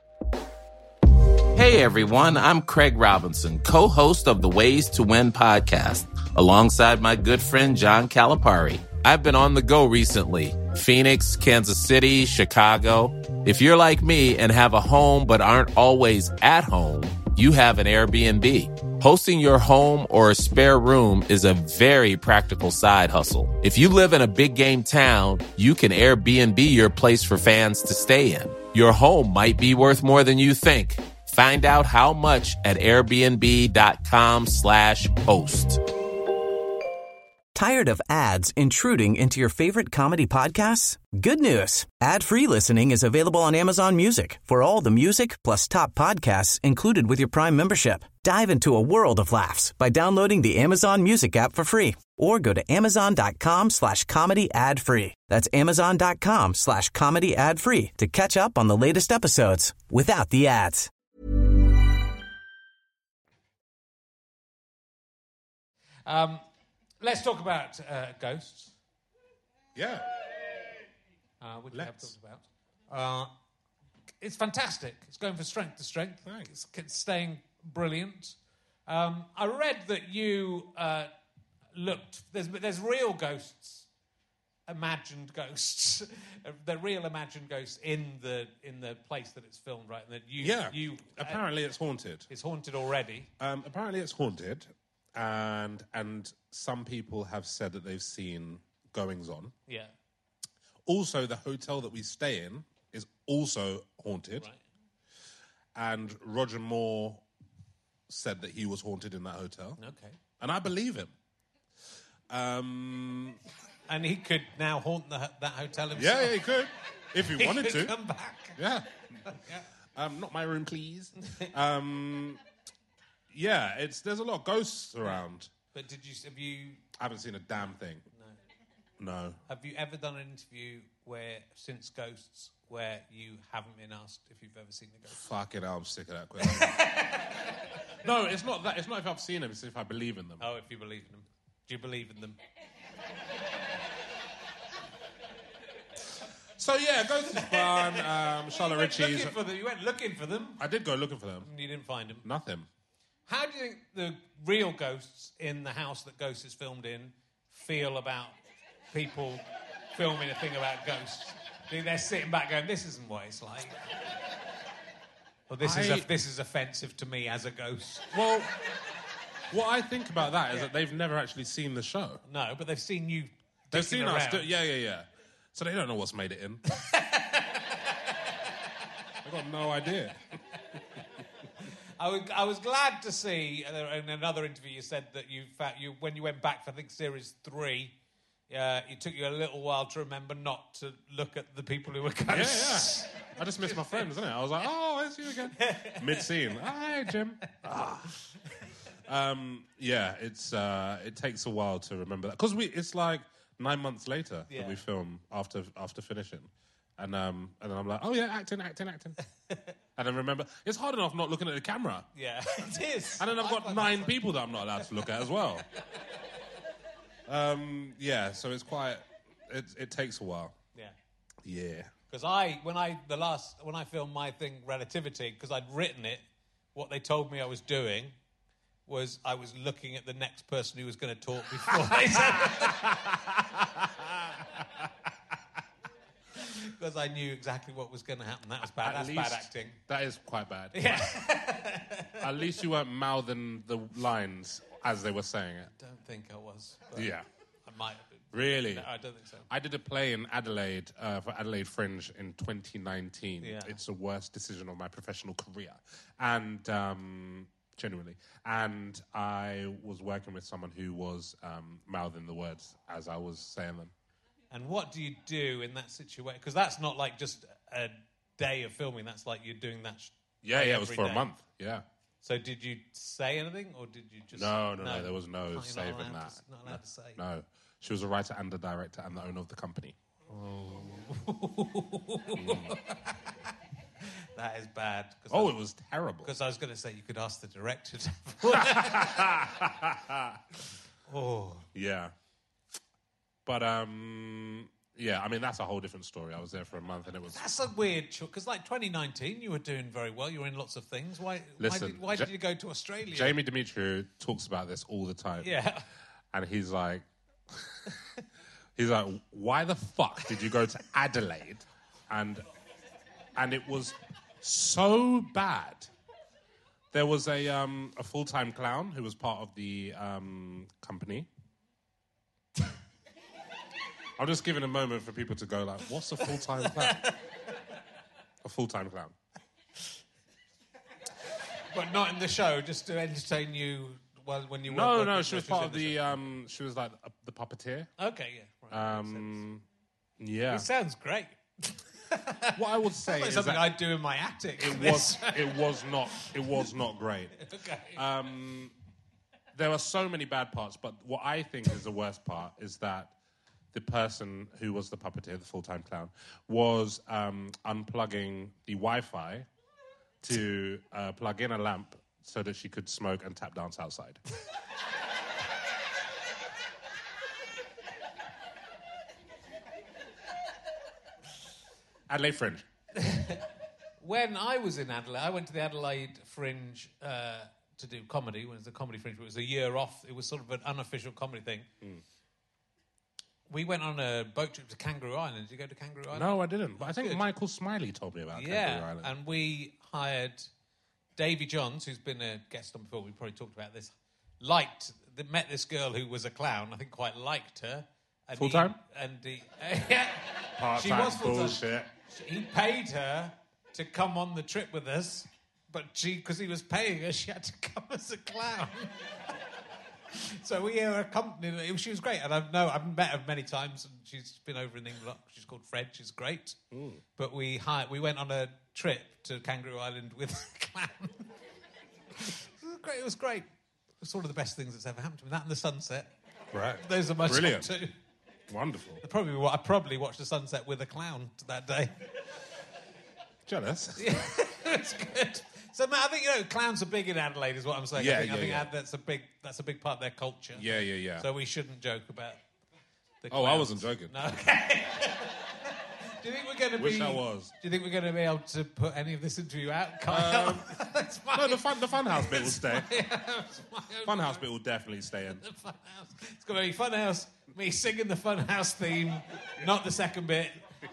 Hey everyone, I'm Craig Robinson, co-host of the Ways to Win podcast, alongside my good friend John Calipari. I've been on the go recently. Phoenix, Kansas City, Chicago. If you're like me and have a home but aren't always at home, you have an Airbnb. Hosting your home or a spare room is a very practical side hustle. If you live in a big game town, you can Airbnb your place for fans to stay in. Your home might be worth more than you think. Find out how much at airbnb.com slash host. Tired of ads intruding into your favorite comedy podcasts? Good news. Ad-free listening is available on Amazon Music for all the music plus top podcasts included with your Prime membership. Dive into a world of laughs by downloading the Amazon Music app for free or go to amazon.com slash comedy ad free. That's amazon.com slash comedy ad free to catch up on the latest episodes without the ads. Um, let's talk about uh, ghosts. Yeah. Uh, which we have Let's. talked about. Uh, it's fantastic. It's going from strength to strength. Thanks. It's, it's staying brilliant. Um, I read that you uh, looked. There's there's real ghosts, imagined ghosts. The real imagined ghosts in the in the place that it's filmed, right? And that you Yeah. you Apparently it's haunted. it's haunted already. Um, apparently it's haunted. And and some people have said that they've seen goings on. Yeah. Also, the hotel that we stay in is also haunted. Right. And Roger Moore said that he was haunted in that hotel. Okay. And I believe him. Um, And he could now haunt the, that hotel himself. yeah, yeah, he could. If he He wanted could to. come back. Yeah. Um, not my room, please. Um, yeah, it's there's a lot of ghosts around. But did you have you I haven't seen a damn thing. No. No. have you ever done an interview where since Ghosts where you haven't been asked if you've ever seen the ghost? Fuck it, I'm sick of that question. No, it's not that. It's not if I've seen them, it's if I believe in them. Oh, if you believe in them. Do you believe in them? So yeah, Ghost is fun. Um, Charlotte You went Ritchie's. looking for them. You went looking for them I did go looking for them. and you didn't find them. Nothing. How do you think the real ghosts in the house that Ghosts is filmed in feel about people filming a thing about ghosts? Do you think they're sitting back going, this isn't what it's like? Or this, is, I- a, this is offensive to me as a ghost? Well, what I think about that is that they've never actually seen the show. No, but they've seen you They've dicking seen around. us. Do, yeah, yeah, yeah. So they don't know what's made it in. I got no idea. I was, I was glad to see uh, in another interview you said that you, fa- you when you went back for I think series three, uh, it took you a little while to remember not to look at the people who were Yeah, ghosts. yeah. I just missed my friends, isn't it? I was like, oh, it's you again. Mid-scene. Hi, Jim. Ah. Um, yeah, it's uh, it takes a while to remember that because we it's like nine months later Yeah. that we film after after finishing. And um, and then I'm like, oh yeah, acting, acting, acting. And then remember, it's hard enough not looking at the camera. Yeah, it is. And then I've I got find nine that- people that I'm not allowed to look at as well. um, yeah, so it's quite, it, it takes a while. Yeah. Yeah. Because I, when I, the last, when I filmed my thing, Relativity, because I'd written it, what they told me I was doing was I was looking at the next person who was going to talk before they said because I knew exactly what was going to happen. That was bad. At That's least- bad acting. That is quite bad. Yeah. At least you weren't mouthing the lines as they were saying it. Don't think I was. But Yeah. I might have been. Really? No, I don't think so. I did a play in Adelaide uh, for Adelaide Fringe in twenty nineteen. Yeah. It's the worst decision of my professional career. And, um, genuinely. And I was working with someone who was um, mouthing the words as I was saying them. And what do you do in that situation? Because that's not like just a day of filming. That's like you're doing that. Sh- Yeah, yeah, it was every for day. a month. Yeah. So did you say anything, or did you just? No, no, no, there was no You're not saving allowed that. To, not allowed to say. No. She was a writer and a director and the owner of the company. That is bad. Oh, it was terrible. Because I was going to say you could ask the director. To... oh, Yeah. But, um, yeah, I mean, that's a whole different story. I was there for a month and it was... that's a weird choice. Because like twenty nineteen, you were doing very well. You were in lots of things. Why? Listen, why, did, why Ja- did you go to Australia? Jamie Demetriou talks about this all the time. Yeah. And he's like... he's like, why the fuck did you go to Adelaide? And and it was so bad. There was a, um, a full-time clown who was part of the um, company. I'm just giving a moment for people to go like, what's a full-time clown? A full-time clown. But not in the show, just to entertain you while when you No, weren't no, working, she was in part of the the, show. um, she was like uh, the puppeteer. Okay, yeah. Right, Um, yeah. it sounds great. What I would say Like is something that I'd do in my attic. it was, it was not, it was not great. Okay. Um, there are so many bad parts, but what I think is the worst part is that the person who was the puppeteer, the full-time clown, was um, unplugging the Wi-Fi to uh, plug in a lamp so that she could smoke and tap dance outside. Adelaide Fringe. When I was in Adelaide, I went to the Adelaide Fringe uh, to do comedy. When it was a comedy Fringe, it was a year off. It was sort of an unofficial comedy thing. Mm. We went on a boat trip to Kangaroo Island. Did you go to Kangaroo Island? No, I didn't. But I think Good. Michael Smiley told me about Yeah, Kangaroo Island. and we hired Davy Johns, who's been a guest on before. We probably talked about this. Liked, that met this girl who was a clown. I think quite liked her. And Full he- time? And he, yeah, she Part-time was full time. bullshit. He paid her to come on the trip with us, but she, because he was paying her, she had to come as a clown. So we are accompanied. She was great, and I've no, I've met her many times, and she's been over in England. She's called Fred. She's great. Mm. But we hired, we went on a trip to Kangaroo Island with a clown. It was great. It was great. It was sort of the best things that's ever happened to me. That and the sunset. Right. Those are my top Brilliant. two. Wonderful. I probably, wa- I probably watched the sunset with a clown that day. Jealous. Yeah, it's good. So Matt, I think you know clowns are big in Adelaide, is what I'm saying. Yeah, I think, yeah, I think yeah. Ad- that's a big that's a big part of their culture. Yeah, yeah, yeah. So we shouldn't joke about. The Oh, I clowns. wasn't joking. No. Okay. Do you think we're going to be? Wish I was. Do you think we're going to be able to put any of this interview out? Can't Um, That's fine. No, the fun, the funhouse bit will stay. It's my own Funhouse bit will definitely stay in. The Funhouse. It's going to be Funhouse. Me singing the Funhouse theme, not the second bit.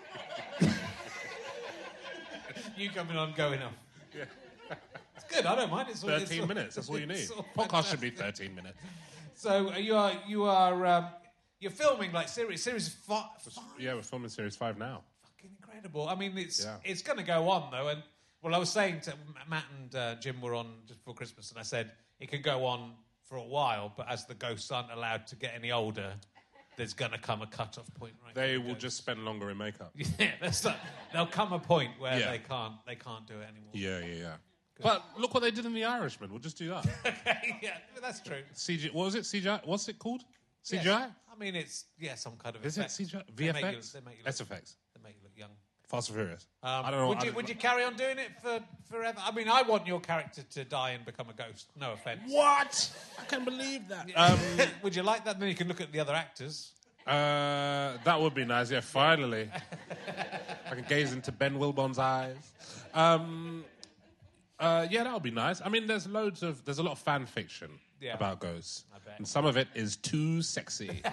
You coming on, going off. Yeah. It's good. I don't mind. It's all, it's Thirteen all- minutes. That's all you need. it's all Podcast should be fantastic. thirteen minutes. So uh, you are you are um, you're filming like series series five. Yeah, we're filming series five now. Fucking incredible. I mean, it's Yeah. it's going to go on though. And well, I was saying to Matt and uh, Jim were on just before Christmas, and I said it could go on for a while, but as the ghosts aren't allowed to get any older, there's going to come a cut-off point. Right? They for the will ghosts. just spend longer in makeup. Yeah, that's not, there'll come a point where Yeah. they can't they can't do it anymore. Yeah, yeah, yeah. But look what they did in The Irishman. We'll just do that. Okay, yeah, that's true. C G. What was it? C G I. What's it called? C G I. Yes. I mean, it's, yeah, some kind of Is effect. it C G I? They V make you- F X? They make you look, S F X? they make you look young. Fast and Furious. Um, I don't know. Would I you, don't would know. you carry on doing it for forever? I mean, I want your character to die and become a ghost. No offence. What? I can't believe that. Um, Would you like that? Then you can look at the other actors. uh, that would be nice. Yeah, finally. I can gaze into Ben Wilbon's eyes. Um, uh, yeah, that would be nice. I mean, there's loads of... There's a lot of fan fiction Yeah. about ghosts. I bet. And some of it is too sexy.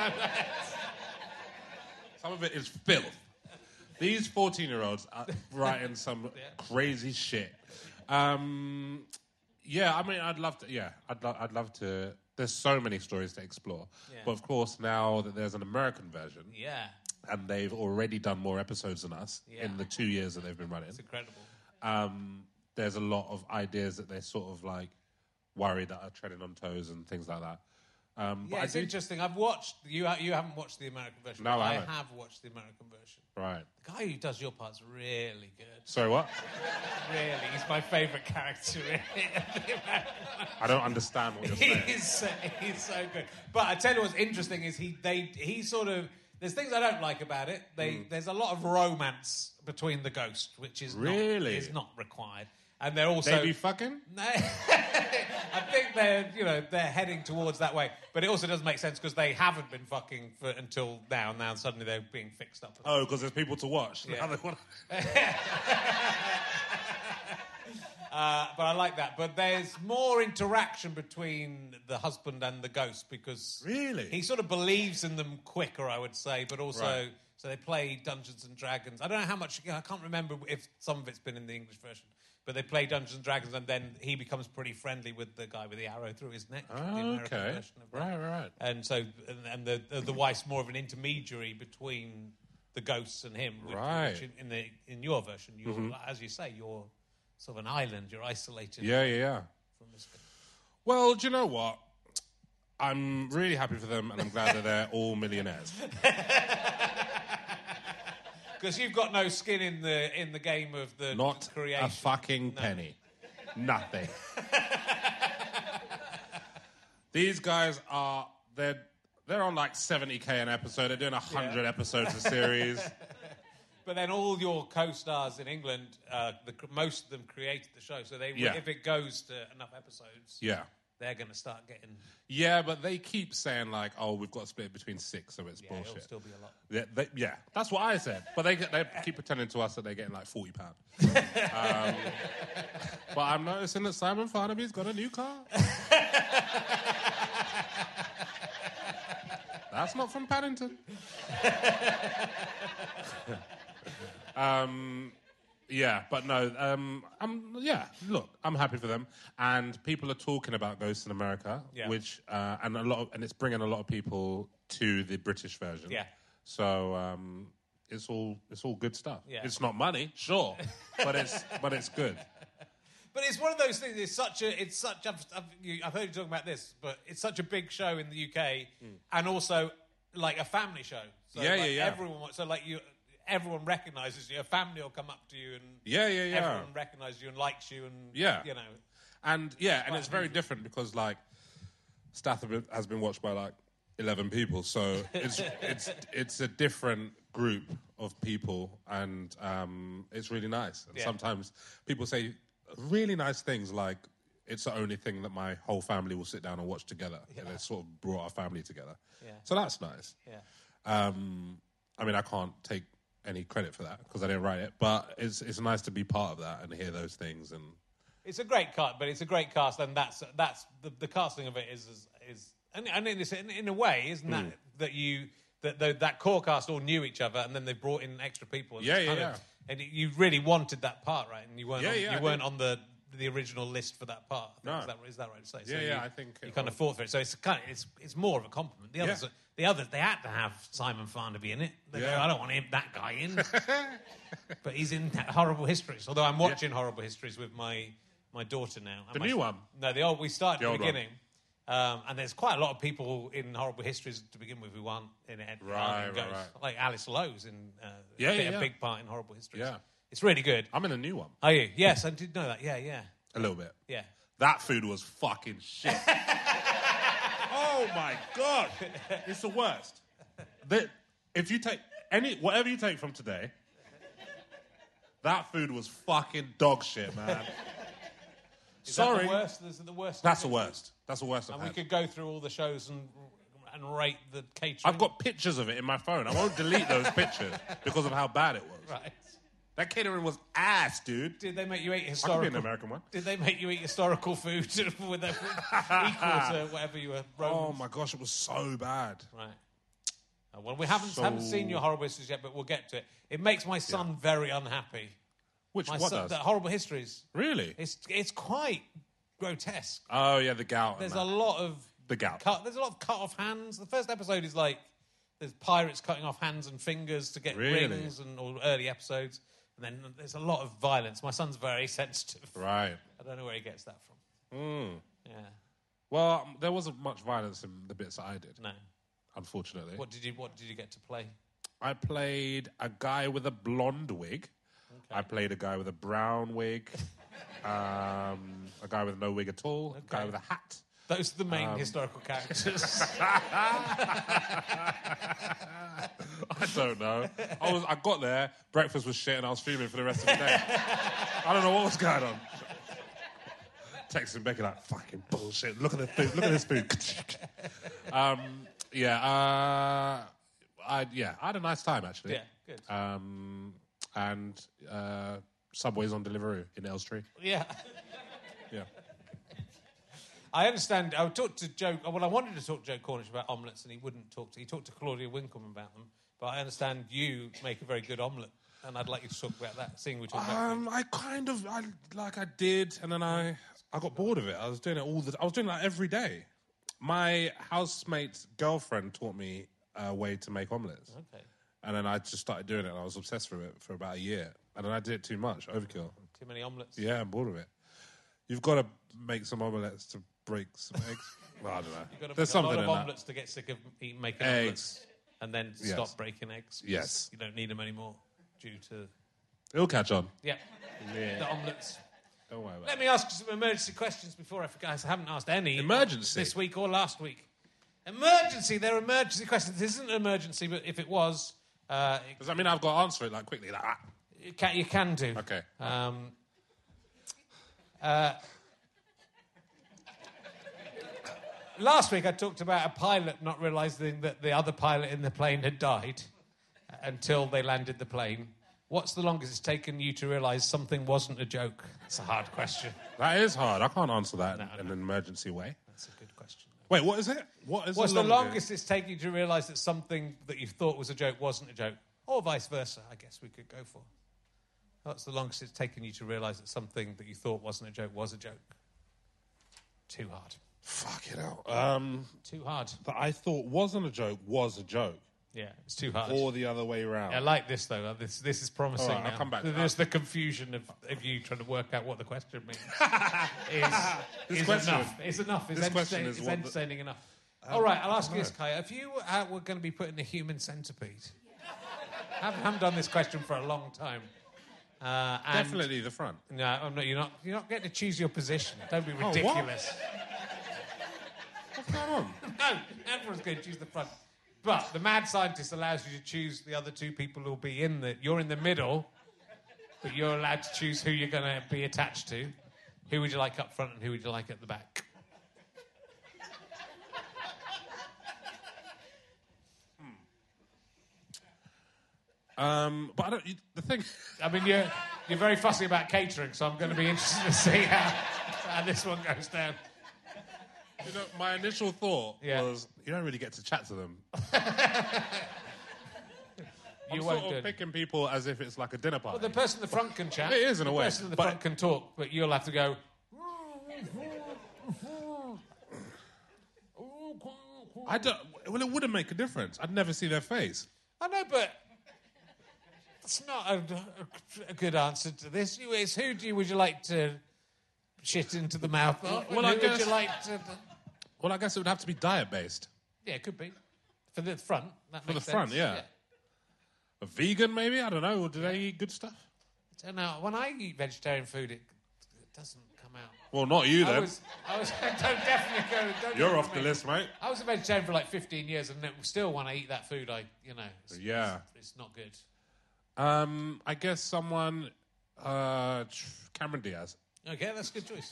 Some of it is filth. These fourteen-year-olds are writing some crazy shit. Um, yeah, I mean, I'd love to... Yeah, I'd, lo- I'd love to... There's so many stories to explore. Yeah. But, of course, now that there's an American version... Yeah. And they've already done more episodes than us Yeah. in the two years that they've been running. It's incredible. Um, there's a lot of ideas that they're sort of, like, worried that are treading on toes and things like that. Um, but Yeah, I it's do- interesting. I've watched... You ha- you haven't watched the American version. No, but I I haven't. have watched the American version. Right. The guy who does your part's really good. Sorry, what? Really, he's my favourite character. I don't understand what you're saying. he's, so, he's so good. But I tell you what's interesting is he they he sort of... There's things I don't like about it. They, Mm. There's a lot of romance between the ghosts, which is Really? not, is not required. And they're also... They be fucking? No, I think they're, you know, they're heading towards that way. But it also doesn't make sense because they haven't been fucking for, until now. Now suddenly they're being fixed up. Oh, because there's people to watch. Yeah. Now they wanna- Uh, but I like that. But there's more interaction between the husband and the ghost because Really? he sort of believes in them quicker, I would say. But also, Right. so they play Dungeons and Dragons. I don't know how much. I can't remember if some of it's been in the English version. But they play Dungeons and Dragons, and then he becomes pretty friendly with the guy with the arrow through his neck. the Oh, American okay. version of that. Right, right, right. And so, and, and the, the the wife's more of an intermediary between the ghosts and him. Which, Right. which in, in the in your version, you're, Mhm. as you say, you're sort of an island. You're isolated. Yeah, yeah, yeah. From this thing. Well, do you know what? I'm really happy for them, and I'm glad that they're all millionaires. Because you've got no skin in the in the game of the Not creation. a fucking No. penny. Nothing. These guys are they're they're on like seventy K an episode. They're doing one hundred Yeah. episodes a series. But then all your co-stars in England, uh, the, most of them created the show. So they, Yeah. if it goes to enough episodes, Yeah. they're going to start getting. Yeah, but they keep saying like, "Oh, we've got to split it between six, so it's Yeah, bullshit." it'll still be a lot. Yeah, they, yeah, that's what I said. But they they keep pretending to us that they're getting like forty pounds. um, but I'm noticing that Simon Farnaby's got a new car. That's not from Paddington. um, yeah, but no. Um, I'm yeah. Look, I'm happy for them, and people are talking about Ghosts in America, Yeah. which uh, and a lot of, and it's bringing a lot of people to the British version. Yeah. So um, it's all it's all good stuff. Yeah. It's not money, sure, but it's but it's good. But it's one of those things. It's such a. It's such. I've, I've, you, I've heard you talking about this, but it's such a big show in the U K, and also like a family show. So Yeah, like yeah, yeah. Everyone. So like you, everyone recognises you. A family will come up to you and Yeah, yeah, yeah. Everyone recognises you and likes you and Yeah. you know. And yeah, and quite it's very unusual. different because like Statham has been watched by like eleven people, so it's it's it's a different group of people, and um, it's really nice. And Yeah. sometimes people say really nice things like, "It's the only thing that my whole family will sit down and watch together," and it's sort of brought our family together. Yeah. So that's nice. Yeah. Um, I mean, I can't take any credit for that because I didn't write it, but it's it's nice to be part of that and hear those things. And It's a great cast, but it's a great cast, and that's that's the, the casting of it is is, is and, and in, this, in, in a way, isn't that Mm. that you that the, that core cast all knew each other, and then they brought in extra people. And Yeah, it's yeah, kind yeah. Of, and you really wanted that part, right? And you weren't Yeah, on, yeah, you I weren't think- on the the original list for that part. I think. No. Is that is that right to say? Yeah, you, yeah, I think you it kind of was. fought for it. So it's kind of it's it's more of a compliment. The others, Yeah. the others, they had to have Simon Farnaby in it. They go, Yeah. I don't want him, that guy in. But he's in Horrible Histories. Although I'm watching Horrible Histories with my my daughter now. And The my- new one? No, the old. We started The at old the one. beginning, um, and there's quite a lot of people in Horrible Histories to begin with who aren't in it. Right, aren't in right, Ghosts. right. Like Alice Lowe's in uh, Yeah, a, bit- yeah, a yeah. big part in Horrible Histories. Yeah. It's really good. I'm in a new one Are you? Yes, I did know that. Yeah, yeah, a little bit. yeah. That food was fucking shit. Oh Oh my God. It's the worst. The, if you take any, whatever you take from today, that food was fucking dog shit, man. Is Sorry. that the worst? Is it the worst? That's the worst. That's the worst I've And we had. could go through all the shows and and rate the catering. I've got pictures of it in my phone. I won't delete those pictures because of how bad it was. Right. That catering was ass, dude. Did they make you eat I could historical? be an American one. Did they make you eat historical food with their equal to whatever you were? Romans? Oh my gosh, it was so bad. Right. Uh, well, we haven't So- haven't seen your horrible histories yet, but we'll get to it. It makes my son Yeah. very unhappy. Which My what son, does? the horrible histories. Really? It's it's quite grotesque. Oh yeah, the gout. There's and a that. lot of The gout. Cut, there's a lot of cut off hands. The first episode is like there's pirates cutting off hands and fingers to get Really? rings, and all early episodes. And then there's a lot of violence. My son's very sensitive. Right. I don't know where he gets that from. Mm. Yeah. Well, um, there wasn't much violence in the bits that I did. No. Unfortunately. What did you What did you get to play? I played a guy with a blonde wig. I played a guy with a brown wig. um, a guy with no wig at all. A guy with a hat. Those are the main Um, historical characters. I don't know. I was. I got there. Breakfast was shit, and I was fuming for the rest of the day. I don't know what was going on. Texting Becky like, "Fucking bullshit! Look at the food. Look at this food." um, yeah. Uh, I yeah. I had a nice time actually. Yeah, good. Um, and uh, Subway's on Deliveroo in Elstree. Yeah. Yeah. I understand. I talked to Joe. Well, I wanted to talk to Joe Cornish about omelettes, and he wouldn't talk to. He talked to Claudia Winkleman about them. But I understand you make a very good omelette, and I'd like you to talk about that. Seeing we talk about. Um, I kind of I like I did, and then I I got bored of it. I was doing it all the. I was doing that every day. My housemate's girlfriend taught me a way to make omelettes. Okay. And then I just started doing it, and I was obsessed with it for about a year. And then I did it too much, overkill. Too many omelettes. Yeah, I'm bored of it. You've got to make some omelettes to break some eggs. Well, I don't know. You've got to There's make a something lot of in that. omelettes to get sick of eating, making Eggs. omelettes, and then Yes. stop breaking eggs. because Yes. You don't need them anymore due to. It'll catch on. Yeah. Yeah. The omelettes. Don't worry about Let it. me ask you some emergency questions before I forget. I haven't asked any. Emergency? This week or last week. Emergency. They're emergency questions. This isn't an emergency, but if it was, uh, it, Does that mean I've got to answer it like quickly? Like that? you, can, you can do. Okay. Um, uh, last week I talked about a pilot not realising that the other pilot in the plane had died until they landed the plane. What's the longest it's taken you to realise something wasn't a joke? That's a hard question. That is hard. I can't answer that No, in no. an emergency way. That's a good question. Wait, what is it? What is What's the the longest? longest it's taken you to realise that something that you thought was a joke wasn't a joke? Or vice versa, I guess we could go for. What's the longest it's taken you to realise that something that you thought wasn't a joke was a joke? Too hard. Fuck it out. Um, Too hard. that I thought wasn't a joke was a joke. Yeah, it's too hard. Or the other way around. I like this, though. This this is promising All right, now. I'll come back to There's the confusion of, of you trying to work out what the question means. is This is question- enough. It's enough. It's, this question entertain- is it's what the- entertaining enough. All right, I'll ask you this, Kaya. If you uh, were going to be put in the human centipede, I haven't, haven't done this question for a long time. Uh, and Definitely the front. No, I'm not, you're not. You're not getting to choose your position. Don't be what? ridiculous. What's going on? No, everyone's going to choose the front. But the mad scientist allows you to choose the other two people who'll be in the... You're in the middle, but you're allowed to choose who you're going to be attached to. Who would you like up front and who would you like at the back? Um, but I don't. You, the thing. I mean, you're, you're very fussy about catering, so I'm going to be interested to see how, how this one goes down. You know, my initial thought Yeah. was you don't really get to chat to them. You I'm won't sort do of it. picking people as if it's like a dinner party. Well, the person in the front can chat. It is, in a the way, The person in the but- front can talk, but you'll have to go... I don't. Well, it wouldn't make a difference. I'd never see their face. I know, but it's not a, a, a good answer to this. You- It's who do you, would you like to shit into the mouth of? Well, and I who guess- would you like to... Well, I guess it would have to be diet based. Yeah, it could be. For the front, that For the makes front, sense. yeah. A vegan, maybe. I don't know. Do they eat good stuff? So now, when I eat vegetarian food, it doesn't come out. Well, not you, I then. was, I was, don't definitely go. Don't You're go off the list, mate. I was a vegetarian for like fifteen years, and still when I eat that food, I, you know, it's, Yeah. it's, it's not good. Um, I guess someone... Uh, Cameron Diaz. Okay, that's a good choice.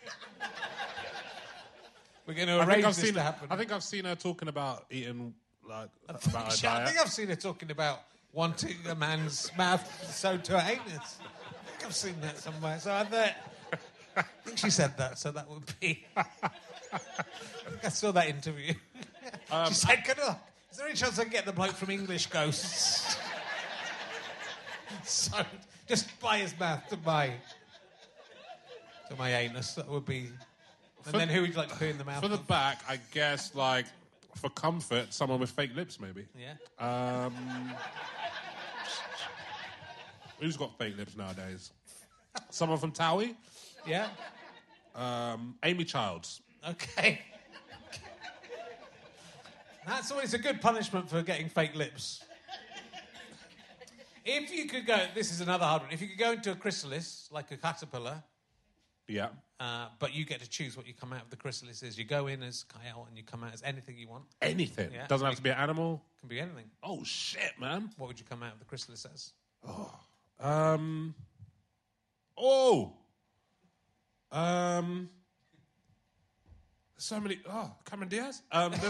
We're going to I think arrange I've this seen. to happen. I think I've seen her talking about eating like about her I diet. think I've seen her talking about wanting a man's mouth sewed to her anus. I think I've seen that somewhere. So I thought, I think she said that. So that would be. I think I saw that interview. Um, she said, "Good luck. Is there any chance I can get the bloke from English Ghosts?" So just buy his mouth to my to my anus. That would be. And For- then who would you like to put in the mouth? For the of? back, I guess, like, for comfort, someone with fake lips, maybe. Yeah. Um, who's got fake lips nowadays? Someone from Towie? Yeah. Um, Amy Childs. Okay. That's always a good punishment for getting fake lips. If you could go, this is another hard one. If you could go into a chrysalis, like a caterpillar, Yeah. uh, but you get to choose what you come out of the chrysalis is. You go in as Kyle and you come out as anything you want. Anything. Yeah. Doesn't have to be an animal. Can be anything. Oh, shit, man. What would you come out of the chrysalis as? Um. Oh. Um. So many. Oh, Cameron Diaz. Um. there's-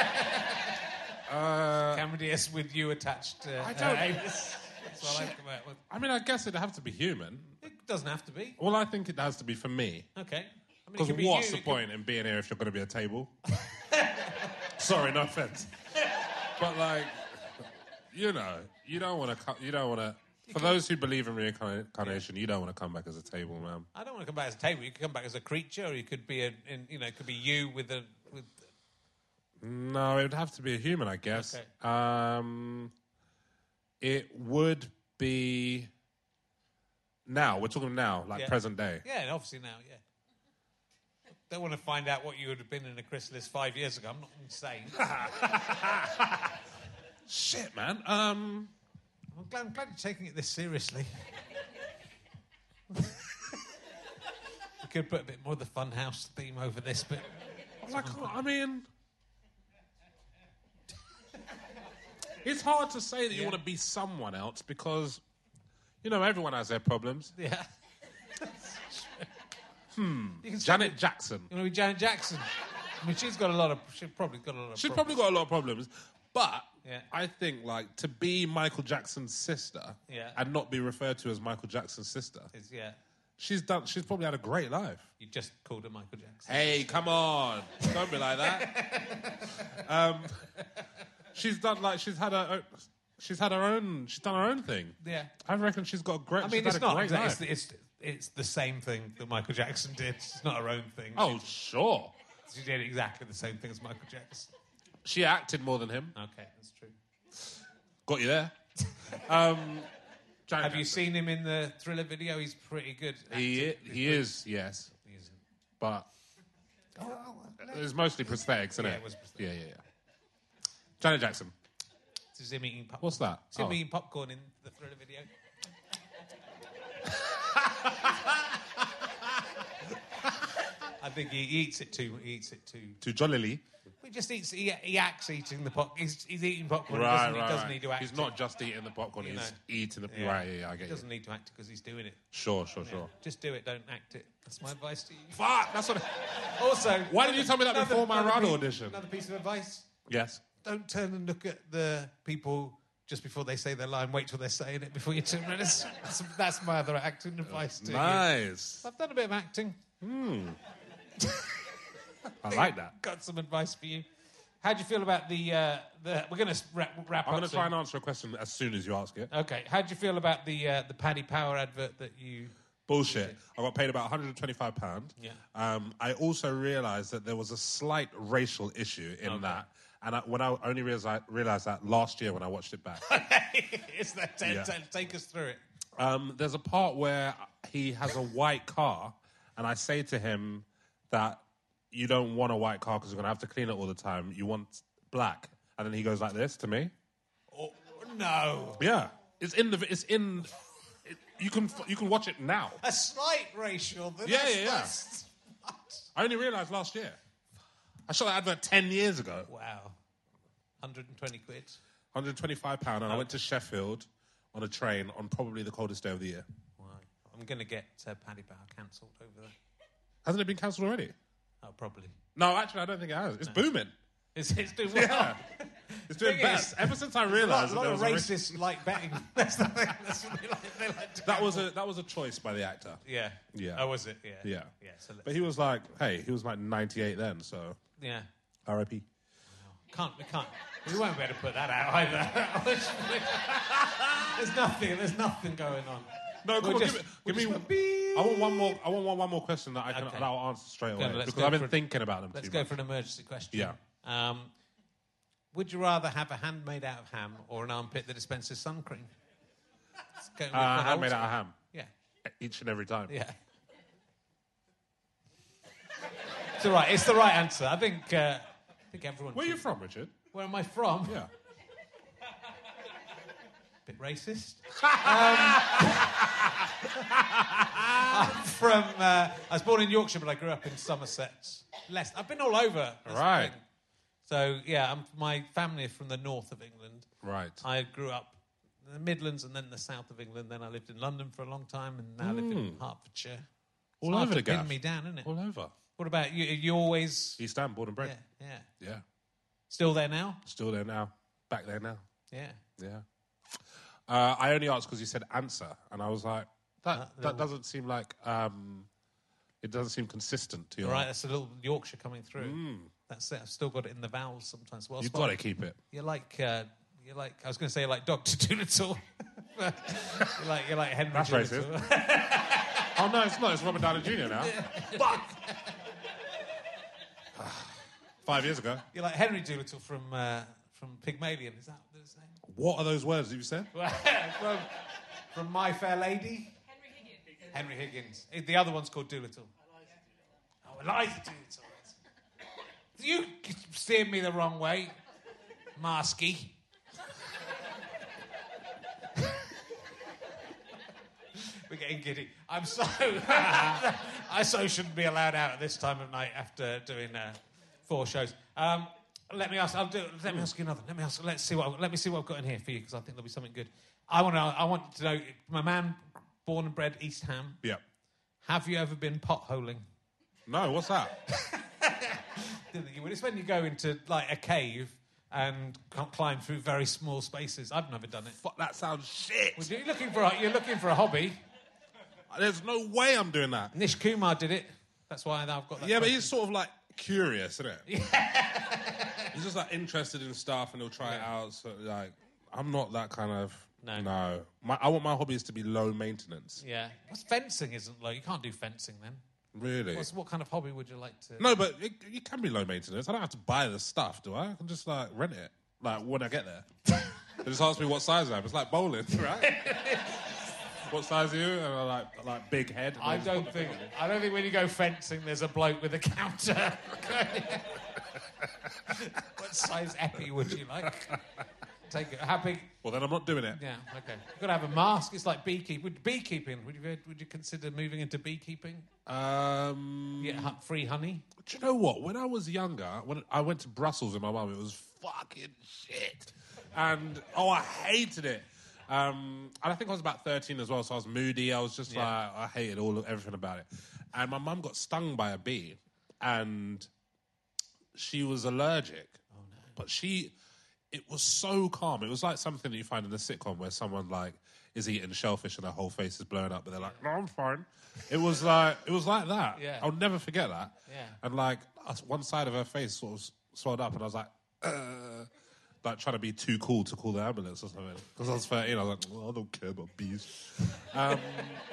uh, Cameron Diaz with you attached to I her don't- anus. That's what I come out with. I mean, I guess it'd have to be human. It doesn't have to be. Well, I think it has to be for me. Okay. I mean, it Because could be what's you, the it could- point in being here if you're going to be a table? Sorry, no offense. But like, you know, you don't want to. You don't want to. For those who believe in reincarnation, you don't want to come back as a table, man. I don't want to come back as a table. You could come back as a creature, or you could be a, in, you know, it could be you with a. With... No, it would have to be a human, I guess. Okay. Um, it would be now. We're talking now, like Yeah. present day. Yeah, and obviously now, yeah. Don't want to find out what you would have been in a chrysalis five years ago. I'm not insane. Shit, man. Um, I'm glad, I'm glad you're taking it this seriously. We could put a bit more of the Funhouse theme over this, but like, I mean, it's hard to say that you Yeah. want to be someone else because, you know, everyone has their problems. yeah. Hmm. You can Janet still- Jackson. You want to be Janet Jackson? I mean, she's got a lot of. She's probably got a lot of. She's problems. probably got a lot of problems, but Yeah. I think like to be Michael Jackson's sister Yeah. and not be referred to as Michael Jackson's sister. It's- yeah. She's done. She's probably had a great life. You just called her Michael Jackson. Hey, come on! Don't be like that. um, she's done like she's had her. Own, she's had her own. She's done her own thing. Yeah. I reckon she's got a great. I mean, she's it's had a not. great Exactly, life. it's, it's it's the same thing that Michael Jackson did. It's not her own thing. Oh, sure. She did exactly the same thing as Michael Jackson. She acted more than him. Okay, that's true. Got you there. um, Janet Have you Jackson. seen him in the Thriller video? He's pretty good. He acting. he is, yes, He isn't. but it's mostly prosthetics, isn't Yeah, it? it was prosthetics. Yeah, yeah, yeah. Janet Jackson. This is him eating popcorn. What's that? It's him Oh. eating popcorn in the Thriller video. I think he eats it too. He eats it too. To Jollily. He just eats. He, he acts eating the pop. He's, he's eating popcorn. Right, he doesn't, right, he doesn't right. need to act. He's it. not just eating the popcorn, You he's know. eating the... Yeah. Right, yeah, yeah, I He get you. doesn't need to act it because he's doing it. Sure, sure, Yeah. sure. Just do it. Don't act it. That's my advice to you. Fuck, that's what... Also, Why didn't you tell me that another- before my another Rado piece- audition? Another piece of advice: Yes. don't turn and look at the people just before they say their line. Wait till they're saying it before you turn around. That's, that's, that's my other acting advice to you. Nice. I've done a bit of acting. I like that. Got some advice for you. How do you feel about the uh, the? We're going to wrap, wrap I'm up. going to soon. try and answer a question as soon as you ask it. Okay. How do you feel about the uh, the Paddy Power advert that you? Bullshit. I got paid about one hundred twenty-five pounds. Yeah. Um, I also realised that there was a slight racial issue in Okay. that. And I, when I only realised, realised that last year when I watched it back. Is that t- Yeah. t- take us through it? Um, there's a part where he has a white car, and I say to him that you don't want a white car because you're going to have to clean it all the time. You want black. And then he goes like this to me. Oh, no. Yeah. It's in the... It's in... it, you can you can watch it now. A slight racial. Yeah, that's, yeah, yeah. That's... I only realised last year. I shot that advert ten years ago. Wow. one hundred twenty quid. one hundred twenty-five pounds, and I went to Sheffield on a train on probably the coldest day of the year. Wow. I'm going to get uh, Paddy Power cancelled over there. Hasn't it been cancelled already? Oh, probably. No, actually, I don't think it has. It's No. booming. It's, it's doing well. Yeah. It's doing Thing best. is, Ever since I A lot, realised a that lot there of was a racists like betting. That's the thing. That's what they like. They like to that was gamble. a that was a choice by the actor. Yeah. Yeah. Oh, was it? Yeah. Yeah. Yeah. So let's, But he was like, hey, he was like ninety-eight then, so yeah. R I P Can't we can't we won't be able to put that out either. there's nothing. There's nothing going on. No, come We'll on, just- give, me- we'll give me. just go beep. I want one more. I want one, one more question that I can Okay. that I'll answer straight Go away on, let's because go I've been for- thinking about them Let's too go much. for an emergency question. Yeah. Um, would you rather have a hand made out of ham or an armpit that dispenses sun cream? Let's go with Uh, the hand made old- out of ham. Yeah. Each and every time. Yeah. It's all right. It's the right answer. I think. Uh, I think everyone. Where are you should- from, Richard? Where am I from? Yeah. Bit racist. um, I'm from. Uh, I was born in Yorkshire, but I grew up in Somerset. Leicester. I've been all over. That's the Right. thing. So yeah, I'm, my family are from the north of England. Right. I grew up in the Midlands and then the south of England. Then I lived in London for a long time, and now I live in Hertfordshire. It's All hard over to the gaff. pin me down, isn't it? All over. What about you? Are you always? East Ham, born and bred. Yeah, yeah. Yeah. Still there now? Still there now. Back there now. Yeah. Yeah. Uh, I only asked because you said answer, and I was like, that Uh, that doesn't seem like um, it doesn't seem consistent to you. All right, that's a little Yorkshire coming through. That's it. I've still got it in the vowels sometimes. Well, You've spot- got to keep it. You're like, uh, you're like. I was going to say you're like Doctor Dolittle. you're like, you're like Henry. That's Dolittle. Oh no, it's not. It's Robert Downey Junior now. Fuck. Five years ago. You're like Henry Dolittle from uh, from Pygmalion. Is that his name? What are those words that you said? from, from My Fair Lady. Henry Higgins. Henry Higgins. The other one's called Dolittle. Oh, Eliza Dolittle. You steered me the wrong way, Marsky. We're getting giddy. I'm so... I so shouldn't be allowed out at this time of night after doing uh, four shows. Um, let me ask... I'll do, let me ask you another. Let me ask... Let's see what... Let me see what I've got in here for you, because I think there'll be something good. I want to... I want to know... My man, born and bred East Ham. Yeah. Have you ever been potholing? No, what's that? Didn't you? Well, it's when you go into like a cave and can't climb through very small spaces. I've never done it. Fuck, that sounds shit. Well, you're looking for a, you're looking for a hobby. There's no way I'm doing that. Nish Kumar did it. That's why I've got that. Yeah, but question. he's sort of like curious, isn't it? Yeah. He's just like interested in stuff and he'll try it out. So like, I'm not that kind of. No. No. My, I want my hobbies to be low maintenance. Yeah. What's fencing isn't low. You can't do fencing then. Really? What's, what kind of hobby would you like to? No, but it, it can be low maintenance. I don't have to buy the stuff, do I? I can just like rent it. Like when I get there. They just ask me what size I am. It's like bowling, right? What size are you? And I like like big head. I don't think. I don't think when you go fencing, there's a bloke with a counter. What size epi would you like? Take it. How big? Well, then I'm not doing it. Yeah. Okay. You've got to have a mask. It's like beekeeping. Would beekeeping? Would you would you consider moving into beekeeping? Um, Get hu- free honey. Do you know what? When I was younger, when I went to Brussels with my mum, it was fucking shit. And, oh, I hated it. Um, and I think I was about thirteen as well, so I was moody. I was just Yeah. like, I hated all of everything about it. And my mum got stung by a bee, and she was allergic. Oh, no. But she, it was so calm. It was like something that you find in a sitcom where someone, like, is eating shellfish and their whole face is blowing up, but they're like, no, I'm fine. It was like, it was like that. Yeah. I'll never forget that. Yeah. And like us- one side of her face sort of s- swelled up, and I was like, uh, like trying to be too cool to call the ambulance or something. Because I was thirteen, I was like, well, I don't care about bees. Um,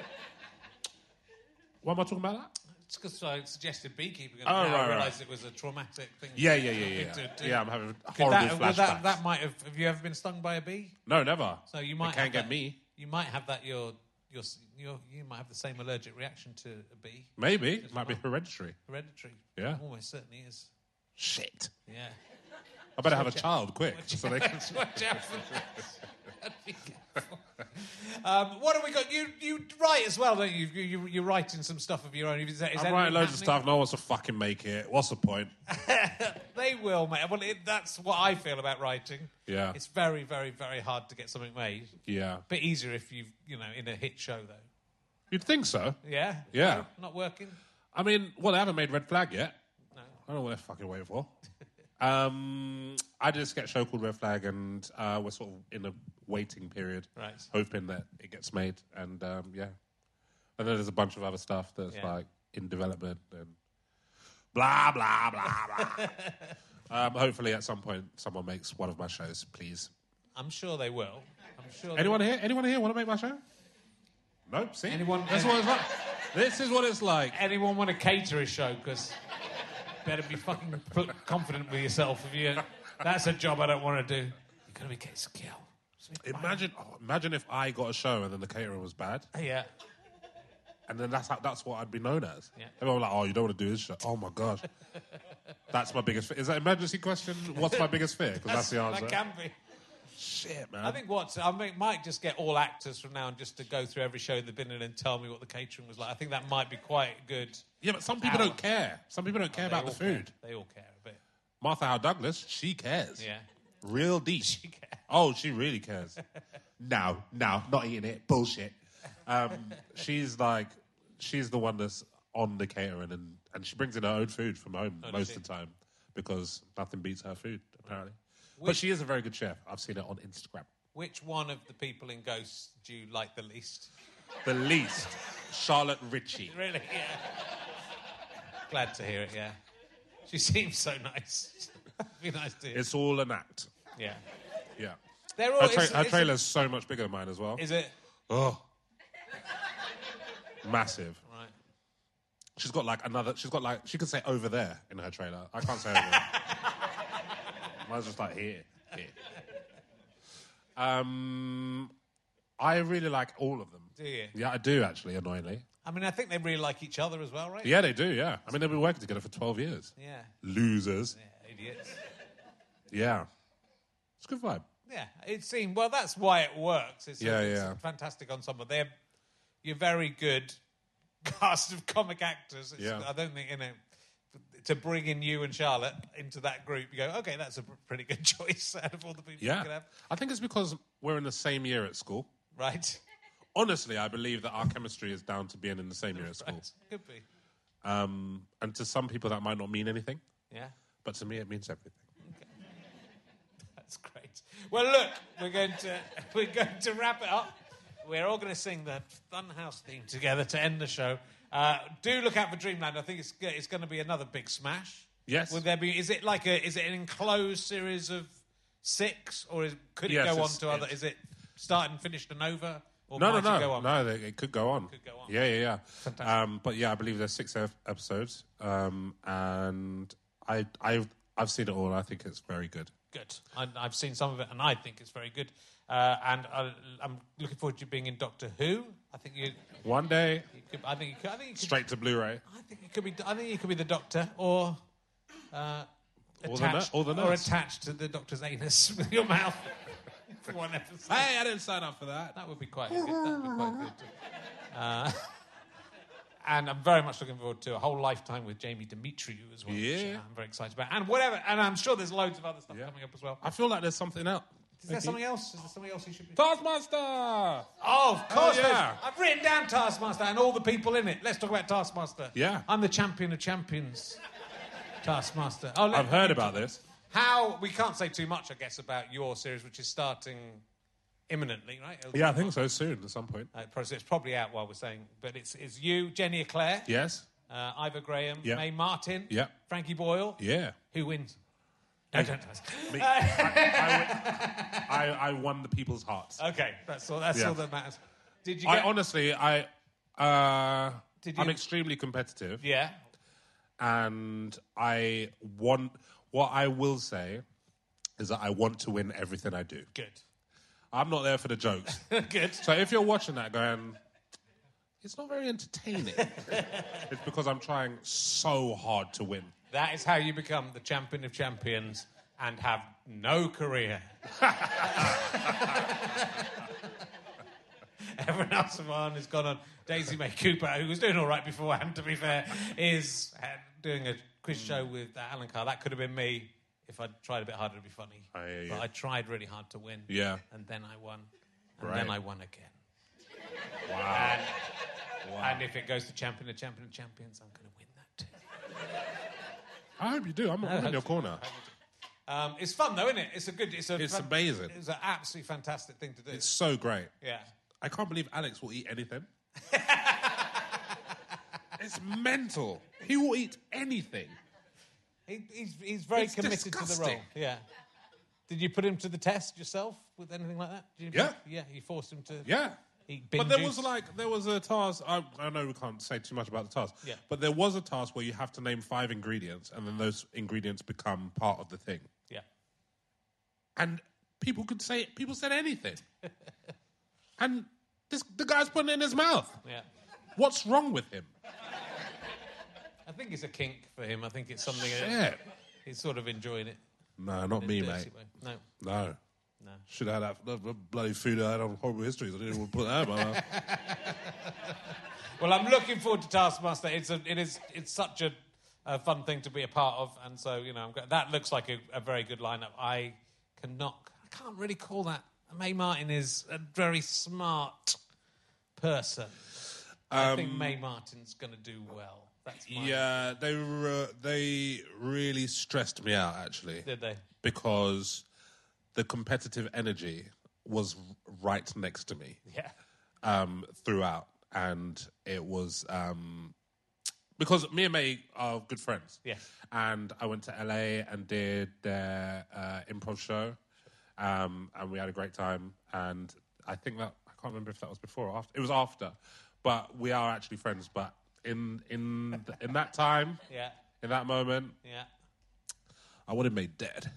why am I talking about that? It's because I suggested beekeeping, and Oh, now right, I right. realised it was a traumatic thing. Yeah, yeah, yeah, yeah. to Yeah, do. yeah I'm having Could horrible that, would flashbacks. that, that might have. Have you ever been stung by a bee? No, never. So you might It can't have get that- me. You might have that. Your your your you might have the same allergic reaction to a bee. Maybe. It might be hereditary. Hereditary. Yeah. Almost certainly is. Shit. Yeah. I better have a Watch out. child quick. Watch So they can... out, watch out for that. Be careful. Um, what have we got? You you write as well, don't you? you, you you're writing some stuff of your own. Is that, is I'm writing loads of stuff. No one wants to fucking make it. What's the point? They will, mate. Well, it, that's what I feel about writing. Yeah. It's very, very, very hard to get something made. Yeah. Bit easier if you've, you know, in a hit show, though. You'd think so. Yeah? Yeah. No, not working? I mean, well, they haven't made Red Flag yet. No. I don't know what they're fucking waiting for. um, I did a sketch show called Red Flag, and uh, we're sort of in a waiting period, right? Hoping that it gets made, and um, yeah. And then there's a bunch of other stuff that's Yeah. like in development and blah blah blah blah. um, hopefully, at some point, someone makes one of my shows, please. I'm sure they will. I'm sure. Anyone they will. here? Anyone here want to make my show? Nope. See, Anyone? That's what it's like. This is what it's like. Anyone want to cater a show? Because better be fucking f- confident with yourself. If you, that's a job I don't want to do. You're gonna be getting skill. Imagine, oh, imagine if I got a show and then the catering was bad. Yeah. And then that's how, that's what I'd be known as. Yeah. Everyone was like, oh, you don't want to do this show. Oh, my gosh. That's my biggest fear. Is that an emergency question? What's my biggest fear? Because that's, that's the answer. That can be. Shit, man. I think what I mean, might just get all actors from now on just to go through every show they've been in and tell me what the catering was like. I think that might be quite good. Yeah, but some people hour. don't care. Some people don't care Oh, about they the all food. Care. They all care a bit. Martha Howe Douglas, she cares. Yeah. Real deep. She cares. Oh, she really cares. no, no, not eating it. Bullshit. Um, she's like, she's the one that's on the catering, and, and she brings in her own food from home Oh, most does of she? the time because nothing beats her food, apparently. But Which- she is a very good chef. I've seen it on Instagram. Which one of the people in Ghosts do you like the least? The least, Charlotte Ritchie. Really? Yeah. Glad to hear it, yeah. She seems so nice. Be nice to hear. It's all an act. Yeah. Yeah. They're all, Her, tra- it's- her it's- trailer's so much bigger than mine as well. Is it? Oh. Massive. Right. She's got like another, she's got like, she could say over there in her trailer. I can't say over there. Mine's just like here, here. Um, I really like all of them. Do you? Yeah, I do actually, annoyingly. I mean, I think they really like each other as well, right? Yeah, they do, yeah. I mean, they've been working together for twelve years. Yeah. Losers. Yeah, idiots. Yeah. It's a good vibe. Yeah, it seemed, well, that's why it works. It's, Yeah, a, it's yeah. a fantastic ensemble. They're, you're very good cast of comic actors. It's, Yeah. I don't think, you know, to bring in you and Charlotte into that group, you go, okay, that's a pr- pretty good choice out of all the people you Yeah. could have. I think it's because we're in the same year at school. Right. Honestly, I believe that our chemistry is down to being in the same year at school. Right. Could be. Um, and to some people, that might not mean anything. Yeah. But to me, it means everything. That's great. Well, look, we're going to we're going to wrap it up. We're all going to sing the Funhouse theme together to end the show. Uh, do look out for Dreamland. I think it's go- it's going to be another big smash. Yes. Will there be? Is it like a? Is it an enclosed series of six, or is, could it Yes, go on it's- to other? it's- Is it start and finish and over? Or No, no, might it no, go on? no. They, it could go on. Could go on. Yeah, yeah, yeah. Fantastic. Um, but yeah, I believe there's six ep- episodes, um, and I, I've, I've seen it all. And I think it's very good. Good. I, I've seen some of it, and I think it's very good. Uh, and I, I'm looking forward to you being in Doctor Who. I think you. One day, you could, I think you could. I think you could, straight to Blu-ray. I think you could be. I think you could be the Doctor, or uh, Or the attached, nu- or the or nurse. attached to the Doctor's anus with your mouth for one episode. Hey, I didn't sign up for that. That would be quite good. That would be quite good. Uh, and I'm very much looking forward to a whole lifetime with Jamie Demetriou as well. Which Yeah. I'm very excited about. And whatever. And I'm sure there's loads of other stuff Yeah. coming up as well. I feel like there's something else. Is there something else? Is there something else you should be? Taskmaster. Oh, of course. Oh, there's- yeah. I've written down Taskmaster and all the people in it. Let's talk about Taskmaster. Yeah. I'm the champion of champions. Taskmaster. Oh, let- I've heard about this. How we can't say too much, I guess, about your series, which is starting imminently, right? It'll Yeah, I come think up. so. Soon, at some point. Uh, it's it's probably out while we're saying, but it's it's you, Jenny Eclair, Yes. uh, Ivor Graham, Yeah. Mae Martin, Yeah. Frankie Boyle. Yeah. Who wins? No, don't tell us. Me- I, I, I, I won the people's hearts. Okay, that's all. That's Yeah. all that matters. Did you? I Get, honestly, I, uh, Did you- I'm extremely competitive, yeah. and I want. What I will say is that I want to win everything I do. Good. I'm not there for the jokes. Good. So if you're watching that going, it's not very entertaining, it's because I'm trying so hard to win. That is how you become the champion of champions and have no career. Everyone else on has gone on. Daisy May Cooper, who was doing all right beforehand, to be fair, is uh, doing a quiz show with uh, Alan Carr. That could have been me if I'd tried a bit harder to be funny. I hear you. But I tried really hard to win. Yeah. And then I won. And Right. then I won again. Wow. And, wow. and if it goes to champion of champion of champions, I'm going to win that too. I hope you do. I'm, I'm in your corner. Um, it's fun though, isn't it? It's a good. It's a. It's fun- amazing. It's an absolutely fantastic thing to do. It's so great. yeah. I can't believe Alex will eat anything. It's mental. He will eat anything. He, he's he's very It's committed to the disgusting. role. Yeah. Did you put him to the test yourself with anything like that? Did you Yeah. Yeah. You forced him to. Yeah. Eat bin But there juice? was like, there was a task, I, I know we can't say too much about the task, Yeah. but there was a task where you have to name five ingredients and then those ingredients become part of the thing. Yeah. And people could say, people said anything. And this, the guy's putting it in his mouth. Yeah. What's wrong with him? I think it's a kink for him. I think it's something. Shit. He's sort of enjoying it. No, not in a me, dirty mate. way. No. No. No. Should have had that, that bloody food I had on Horrible Histories. I didn't want to put that in my mouth. Well, I'm looking forward to Taskmaster. It's a, it is, it's such a, a fun thing to be a part of, and so you know, I'm, go- that looks like a, a very good lineup. I cannot, I can't really call that. May Martin is a very smart person. I think May Martin's going to do well. That's my Yeah, they were, they really stressed me out, actually. Did they? Because the competitive energy was right next to me Yeah. um, throughout. And it was... Um, because me and May are good friends. Yeah. And I went to L A and did their uh, improv show. Um, and we had a great time. And I think that... I can't remember if that was before or after. It was after. But we are actually friends. But in in in that time, Yeah. in that moment, Yeah. I would have made dead.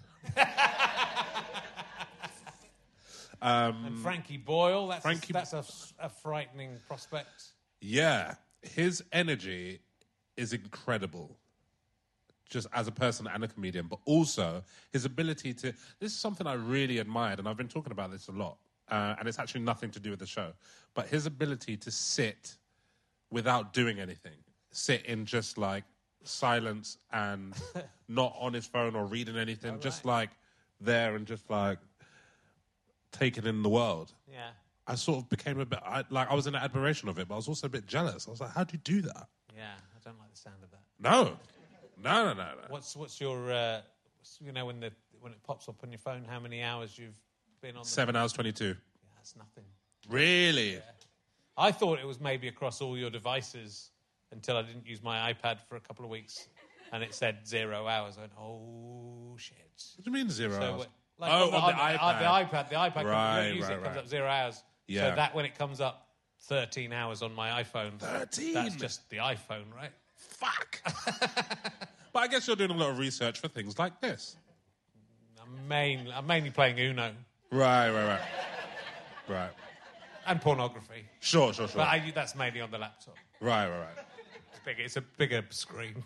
And Frankie Boyle, that's, Frankie- a, that's a, a frightening prospect. Yeah, his energy is incredible. Just as a person and a comedian, but also his ability to... This is something I really admired, and I've been talking about this a lot, uh, and it's actually nothing to do with the show, but his ability to sit without doing anything. Sit in just, like, silence and not on his phone or reading anything, just, like, there and just, like, taking in the world. Yeah. I sort of became a bit... I, like, I was in admiration of it, but I was also a bit jealous. I was like, how do you do that? Yeah, I don't like the sound of that. No. No, no, no, no. What's what's your uh, you know when the when it pops up on your phone how many hours you've been on? The Seven hours twenty-two. Yeah, that's nothing. Really? I thought it was maybe across all your devices until I didn't use my iPad for a couple of weeks, and it said zero hours. I went, oh shit. What do you mean zero So, hours? uh, like oh, on the, on the, on iPad. the iPad, the iPad, Right, you don't use right, it, it comes right. up zero hours. Yeah. So that when it comes up thirteen hours on my iPhone, thirteen? that's just the iPhone, right? Fuck. But I guess you're doing a lot of research for things like this. I'm, main, I'm mainly playing Uno Right, right, right. Right. and pornography. Sure, sure, sure. But I, that's mainly on the laptop. Right, right, right. It's bigger. It's a bigger screen.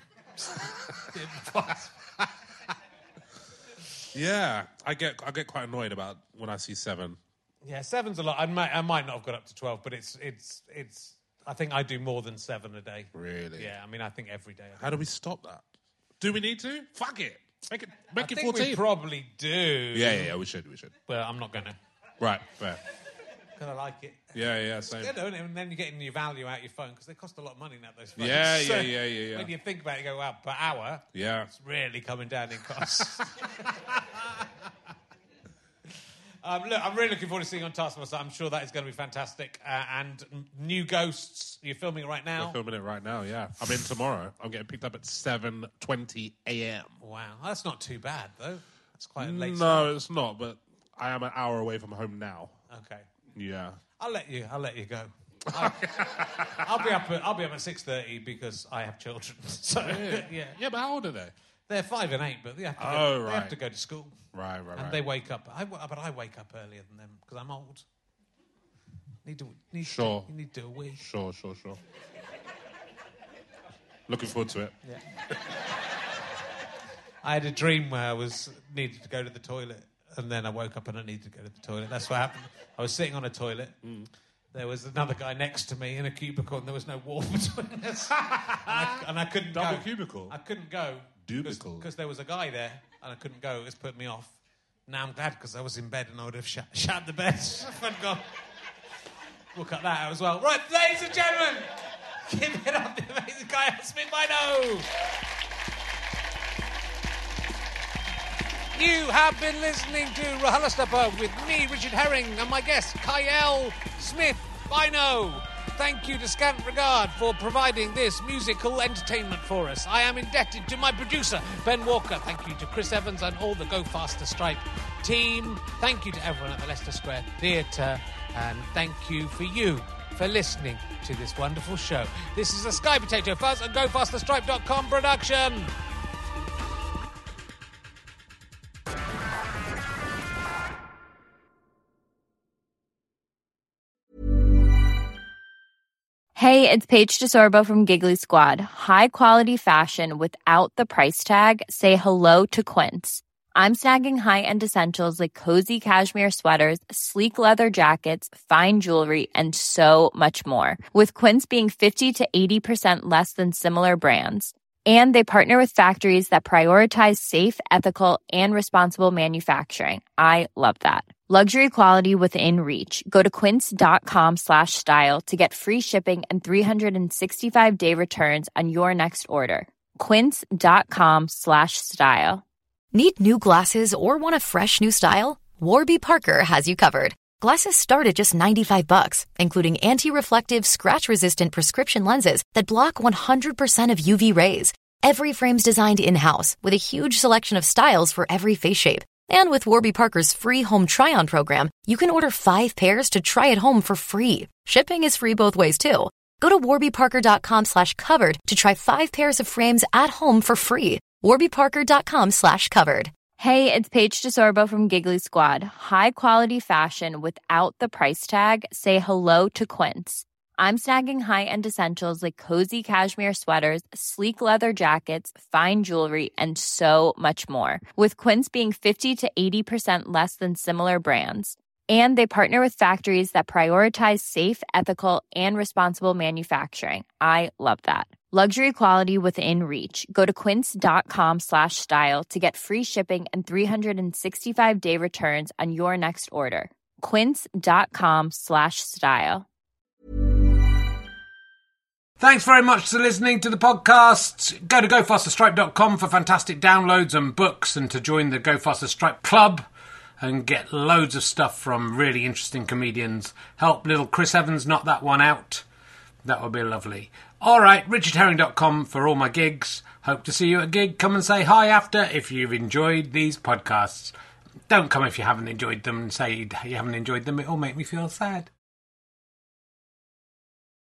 Yeah, I get I get quite annoyed about when I see seven. Yeah, seven's a lot. I might, I might not have got up to twelve, but it's it's it's. I think I do more than seven a day. Really? Yeah, I mean, I think every day. I How do we stop that? Do we need to? Fuck it. Make it make I it think fourteen. we probably do. yeah, yeah, yeah, we should, we should. But I'm not gonna. Right, fair. Because I like it. Yeah, yeah, same. You know, and then you're getting your value out your phone because they cost a lot of money now. Those phones. Yeah, So yeah, yeah, yeah, yeah. When you think about it, you go, wow, per hour. Yeah. It's really coming down in costs. um, look, I'm really looking forward to seeing you on Taskmaster. I'm sure that is going to be fantastic. Uh, and n- new Ghosts, you're filming right now. We're filming it right now, yeah. I'm in tomorrow. I'm getting picked up at seven twenty a.m. Wow, that's not too bad though. That's quite a late. No, start. it's not, but I am an hour away from home now. Okay, Yeah. I'll let you. I'll let you go. I'll, I'll be up. At, I'll be up at six thirty because I have children. So yeah, Yeah, but how old are they? they're five and eight, but they have to. Go, Oh, They right. have to go to school, Right, right, and right. they wake up. I, but I wake up earlier than them because I'm old. Need to. Need Sure. To, you need to do a wee. Sure, sure, sure. Looking forward to it. Yeah. I had a dream where I was needed to go to the toilet, and then I woke up and I needed to go to the toilet. That's what happened. I was sitting on a toilet, there was another guy next to me in a cubicle, and there was no wall between us. and, I, and I couldn't Double go. cubicle? I couldn't go. Dubicle. Because there was a guy there, and I couldn't go. It was put me off. Now I'm glad, because I was in bed, and I would have shut, shut the bed if I'd gone. We'll cut that out as well. Right, ladies and gentlemen, give it up the amazing guy, Smith Bino. You have been listening to RHLSTP with me, Richard Herring, and my guest, Kyle Smith Bino. Thank you to Scant Regard for providing this musical entertainment for us. I am indebted to my producer, Ben Walker. Thank you to Chris Evans and all the Go Faster Stripe team. Thank you to everyone at the Leicester Square Theatre. And thank you for you for listening to this wonderful show. This is a Sky Potato Fuzz and Go Faster Stripe dot com production. Hey, it's Paige DeSorbo from Giggly Squad. High quality fashion without the price tag. Say hello to Quince. I'm snagging high-end essentials like cozy cashmere sweaters, sleek leather jackets, fine jewelry, and so much more. With Quince being fifty to eighty percent less than similar brands. And they partner with factories that prioritize safe, ethical, and responsible manufacturing. I love that. Luxury quality within reach. Go to quince.com slash style to get free shipping and three sixty-five day returns on your next order. Quince.com slash style. Need new glasses or want a fresh new style? Warby Parker has you covered. Glasses start at just ninety-five bucks, including anti-reflective, scratch-resistant prescription lenses that block one hundred percent of U V rays. Every frame's designed in-house with a huge selection of styles for every face shape. And with Warby Parker's free home try-on program, you can order five pairs to try at home for free. Shipping is free both ways, too. Go to warbyparker.com slash covered to try five pairs of frames at home for free. warbyparker.com slash covered. Hey, it's Paige DeSorbo from Giggly Squad. High quality fashion without the price tag. Say hello to Quince. I'm snagging high-end essentials like cozy cashmere sweaters, sleek leather jackets, fine jewelry, and so much more. With Quince being fifty to eighty percent less than similar brands. And they partner with factories that prioritize safe, ethical, and responsible manufacturing. I love that. Luxury quality within reach. Go to quince.com slash style to get free shipping and three sixty-five day returns on your next order. Quince.com slash style. Thanks very much for listening to the podcast. Go to go faster stripe dot com for fantastic downloads and books, and to join the Go Faster Stripe Club and get loads of stuff from really interesting comedians. Help little Chris Evans knock that one out. That would be lovely. All right, richard herring dot com for all my gigs. Hope to see you at a gig. Come and say hi after if you've enjoyed these podcasts. Don't come if you haven't enjoyed them and say you haven't enjoyed them. It'll make me feel sad.